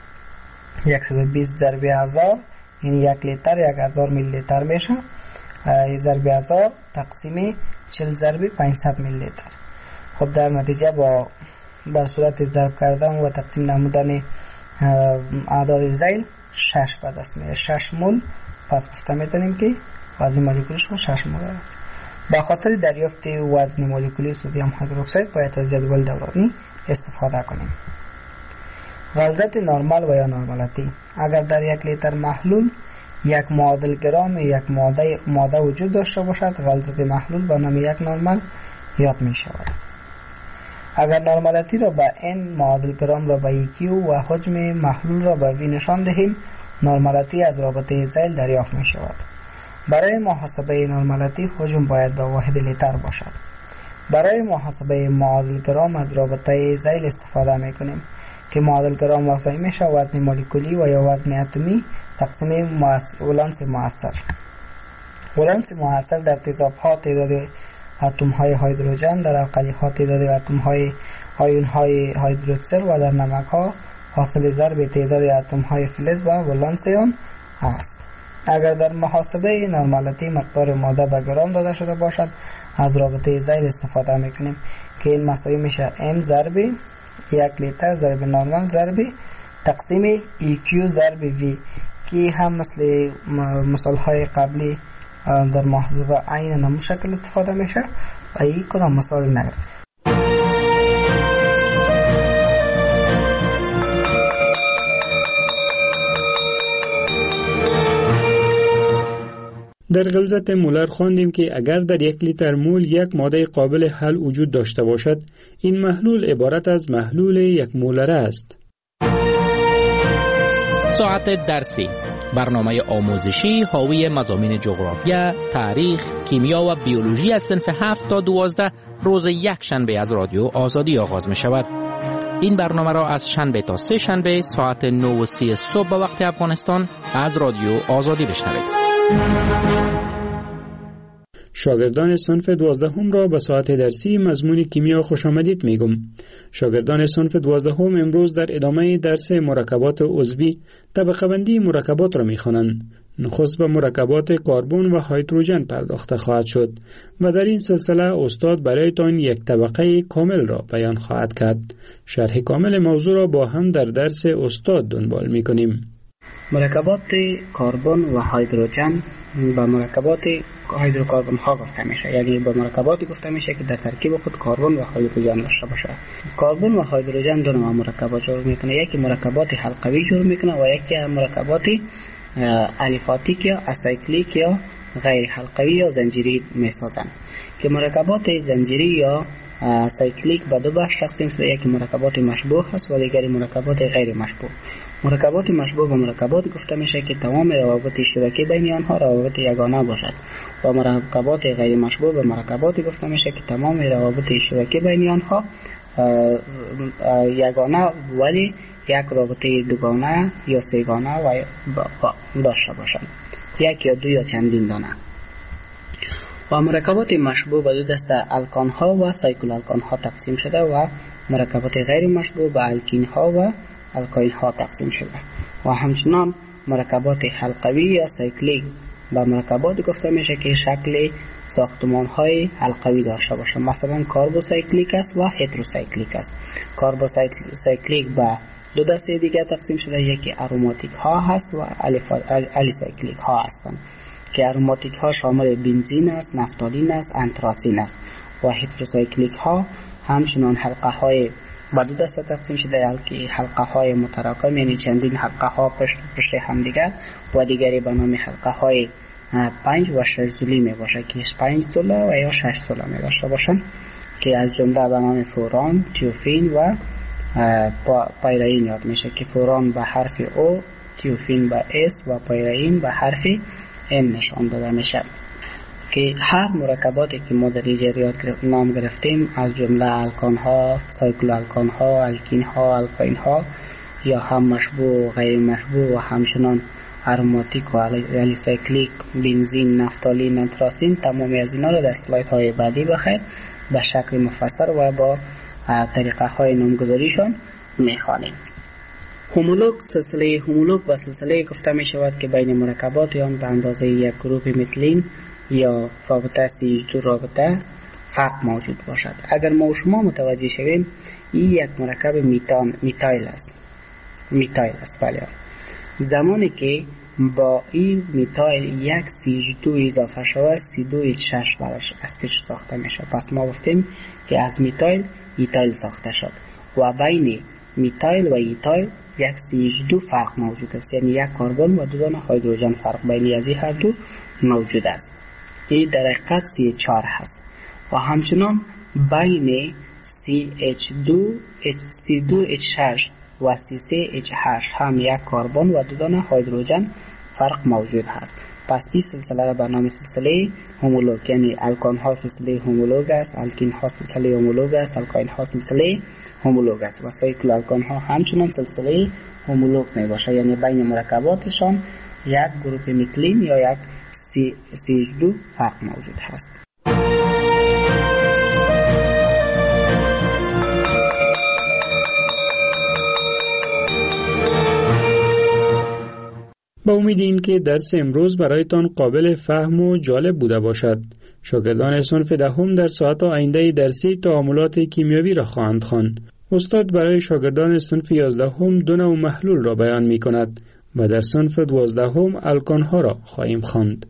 120 ضرب 1000 یعنی 1 لیتر 1000 میلی لیتر میشه ضرب 1000 تقسیم 40 ضرب 500 میلی لیتر. خب در نتیجه در صورت ضرب کردن و تقسیم نمودن اعداد ذیل 6 به دست میاد، 6 مول. پس گفته میتونیم که وزن مولکولیش 6 مول است. به خاطر دریافت وزن مولکولی سدیم هیدروکساید باید از جدول دورانی استفاده کنیم. غلظت نرمال و یا نرمالتی: اگر در 1 لیتر محلول 1 معادل گرام یک ماده وجود داشته باشد، غلظت محلول به نام 1 نرمال یاد می شود. اگر نرمالتی را به n، معادل گرام را به EQ و حجم محلول را به V نشان دهیم، نرمالتی از رابطه ذیل دریافت می شود. برای محاسبه نرمالتی حجم باید به واحد لیتر باشد. برای محاسبه معادل گرام از رابطه ذیل استفاده می کنیم که معادل گرام واسطه می شود وزن مولکولی و یا وزن اتمی تقسیم ولانس مؤثر. ولانس مؤثر در تیزاب‌ها تعداد اتم های هیدروژن، در القلی ها تعداد اتم های آیون های هیدروکسل و در نمک ها حاصل ضرب تعداد اتم های فلز و ولانس آن است. اگر در محاسبه نرمالتی مقدار ماده به گرام داده شده باشد، از رابطه ذیل استفاده میکنیم که این مساوی میشه m ضرب 1 لیتر ضرب نرمال ضرب تقسیم EQ ضرب V، که هم مثل مثال های قبلی در محاسبه عین نمو شکل استفاده میشه و این کدام مثال نگرفت. در غلظت مولر خواندیم که اگر در 1 لیتر مول 1 ماده قابل حل وجود داشته باشد، این محلول عبارت از محلول 1 مولره است. ساعت درسی، برنامه آموزشی حاوی مضامین جغرافیا، تاریخ، کیمیا و بیولوژی از صنف 7 تا 12 روز یک شنبه از رادیو آزادی آغاز می شود. این برنامه را از شنبه تا سه شنبه ساعت 9:30 صبح به وقت افغانستان از رادیو آزادی بشنوید. شاگردان صنف 12 را به ساعت درسی مضمون کیمیا خوش آمدید میگم. شاگردان صنف 12 امروز در ادامه درس مرکبات عضوی طبقه بندی مرکبات را میخوانند. نخست به مرکبات کربن و هیدروژن پرداخته خواهد شد و در این سلسله استاد برایتان یک طبقه کامل را بیان خواهد کرد. شرح کامل موضوع را با هم در درس استاد دنبال میکنیم. مرکبات کربن و هیدروژن با مرکبات هیدروکربن ها گفته میشه، یعنی با مرکباتی گفته میشه که در ترکیب خود کربن و هیدروژن داشته باشه. کربن و هیدروژن دو نوع مرکبات جور میکنه، یکی مرکبات حلقوی جور میکنه و یکی مرکبات الیفاتیک یا اسایکلیک یا غیر حلقوی یا زنجیری میسازن. که مرکبات زنجیری یا سایکلیک به دو بخش تقسیم شده، یکی مرکبات مشبوه هست و دیگری مرکبات غیر مشبوه. مرکبات مشبوه و مرکبات گفته میشه که تمام روابط اشتراکی بین آنها روابط یگانه باشد و مرکبات غیر مشبوه و مرکبات گفته میشه که تمام روابط اشتراکی بین آنها یگانه ولی یک رابطه دوگانه یا سه‌گانه و داشته باشند، یک یا دو یا چندین دانه. و مرکبات مشبوه به دو دسته الکان ها و سایکل الکان ها تقسیم شده و مرکبات غیر مشبوه به الکین ها و الکاین ها تقسیم شده. و همچنان مرکبات حلقوی یا سایکلیک به مرکبات گفته میشه که شکل ساختمان های حلقوی داشته باشه، مثلا کاربوسایکلیک است و هتروسایکلیک است. کاربوسایکلیک به دو دسته دیگه تقسیم شده، یکی اروماتیک ها هست و الیسایکلیک ها هستند که اروماتیک ها شامل بنزین است، نفتالین است، انتراسین است. و هتروسایکلیک ها همچنان حلقه های به دو دسته تقسیم شده، که حلقه های متراکم یعنی چندین حلقه ها پشت هم دیگر و دیگری به نام حلقه های 5 و 6 زولی می باشه که 5 زوله و یا 6 زوله می داشته باشن که از جمله به نام فوران، تیوفین و پایرین یاد میشه که فوران به حرف O، تیوفین به S و پایرین به حرف M نشان داده میشه. که هر مرکباتی که ما در اینجا نام گرفتیم از جمله الکان ها، سایکل الکان ها، الکین ها، الکاین ها یا هم مشبوه و غیر مشبوه و همچنان اروماتیک و الیسایکلیک، بنزین، نفتالین، انتراسین، تمامی از اینا رو در اسلاید های بعدی بخیر به شکل مفصل و با طریقه های نامگذاریشان میخوانیم. هومولوگ، سلسله هومولوگ و سلسله گفته می شود که بین مرکبات آن به اندازه یک گروپ متلین یا رابطه CH2 رابطه فرق موجود باشد. اگر ما و شما متوجه شویم این یک مرکب میتایل است. بله. زمانی که با این میتایل یک CH2 اضافه شود C2H6 براش از پیش ساخته میشه. پس ما گفتیم که از میتایل ایتایل ساخته شد و بین میتایل و ایتایل یک CH2 فرق موجود است، یعنی یک کربن و 2 دانه هیدروژن فرق بین از این هر دو موجود است. این در حقیقت CH4 هست و همچنان بین C2H6 و C3H8 هم یک کربن و 2 دانه هیدروژن فرق موجود هست. پس این سلسله را به نام سلسله هومولوگ، یعنی الکان ها سلسله هومولوگ است، الکین ها سلسله هومولوگ است، الکاین ها سلسله هومولوگ است و سایکل الکان ها همچنان سلسله هومولوگ می باشه، یعنی بین مرکباتشان یک گروپ میتیلین یا یک CH2 فرق موجود هست. با امید این که درس امروز برایتان قابل فهم و جالب بوده باشد. شاگردان صنف دهم در ساعت آینده درسی تعاملات کیمیایی را خواهند خواند. استاد برای شاگردان صنف 11 2 نوع محلول را بیان می کند و در صنف 12 الکان ها را خواهیم خواند.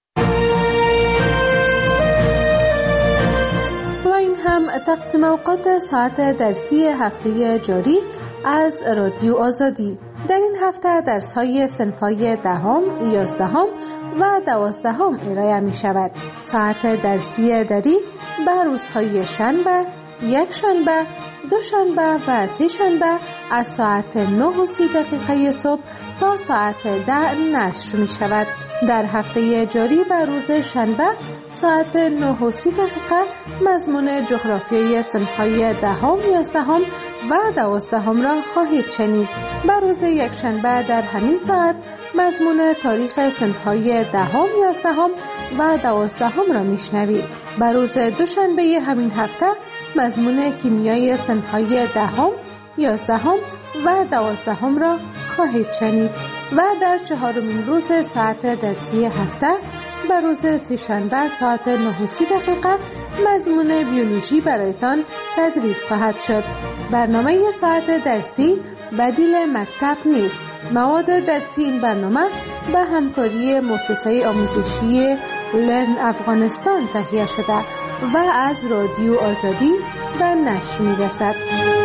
و این هم تقسیم اوقات ساعت درسی هفته جاری از رادیو آزادی. در این هفته درس‌های صنف‌های 10، 11 و 12 ارائه می‌شود. ساعت درسی دری به روزهای شنبه، یک شنبه، دو شنبه و سه شنبه از ساعت 9:30 صبح تا ساعت 10 نشر می‌شود. در هفته جاری به روز شنبه ساعت 9:30 مضمون جغرافیای صنف‌های 10، 11 و 12 را خواهید شنید. به روز یکشنبه در همین ساعت مضمون تاریخ صنف‌های 10، 11 و 12 را میشنوید. به روز دوشنبه همین هفته مضمون کیمیای صنف‌های 10، 11 و 12 را خواهید شنید و در 4مین روز ساعت درسی هفته به روز سه‌شنبه ساعت 9:30 مضمون بیولوژی برایتان تدریس خواهد شد. برنامه ساعت درسی بدیل مکتب نیست. مواد درسی این برنامه به همکاری مؤسسه آموزشی لرن افغانستان تهیه شده و از رادیو آزادی به نشر می‌رسد.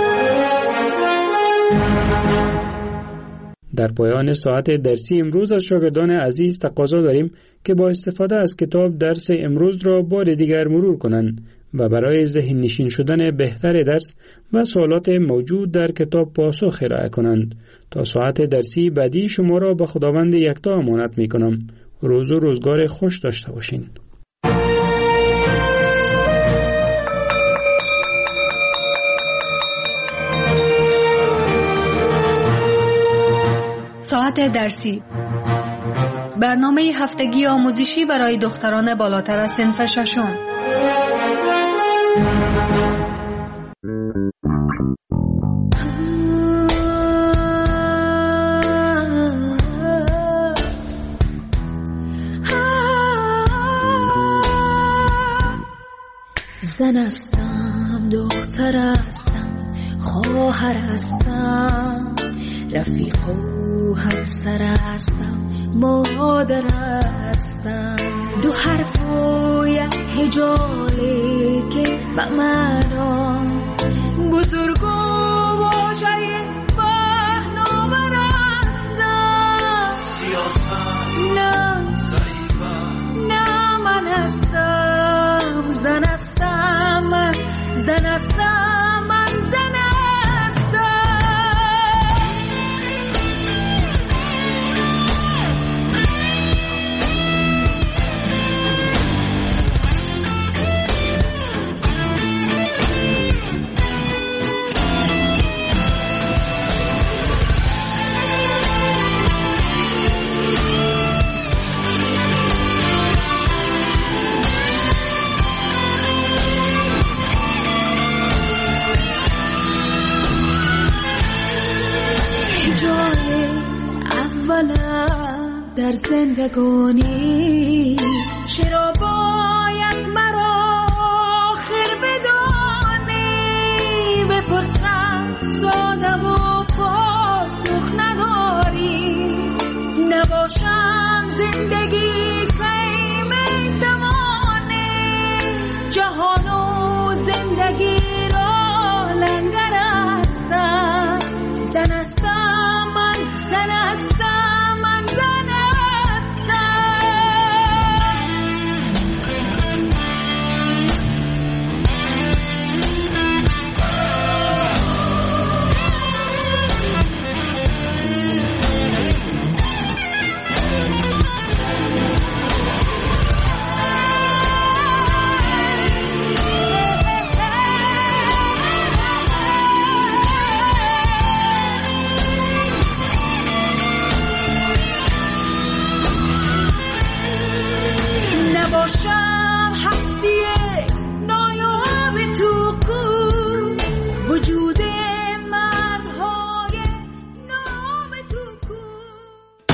در پایان ساعت درسی امروز از شاگردان عزیز تقاضا داریم که با استفاده از کتاب درس امروز را بار دیگر مرور کنند و برای ذهن نشین شدن بهتر درس و سوالات موجود در کتاب پاسخ ارائه کنند. تا ساعت درسی بعدی شما را به خداوند یکتا امانت می کنم. روز و روزگار خوش داشته باشین. ساعت درسی، برنامه هفتگی آموزشی برای دختران بالاتر از صنف 6. زن هستم، دختر هستم، خواهر هستم، رفیق و همسر هستم، مادر هستم. دو حرف و یک هجاله که به معنا بزرگ و واژه پهناور هستم. سیاست نه ضعیفم، نه من هستم. زن هستم من، زن هستم من، زن هستم. در زندگانی چرا باید مرا آخر بدانی؟ بپرسم ساده و پاسخ نداری. نباشم زندگی خیمه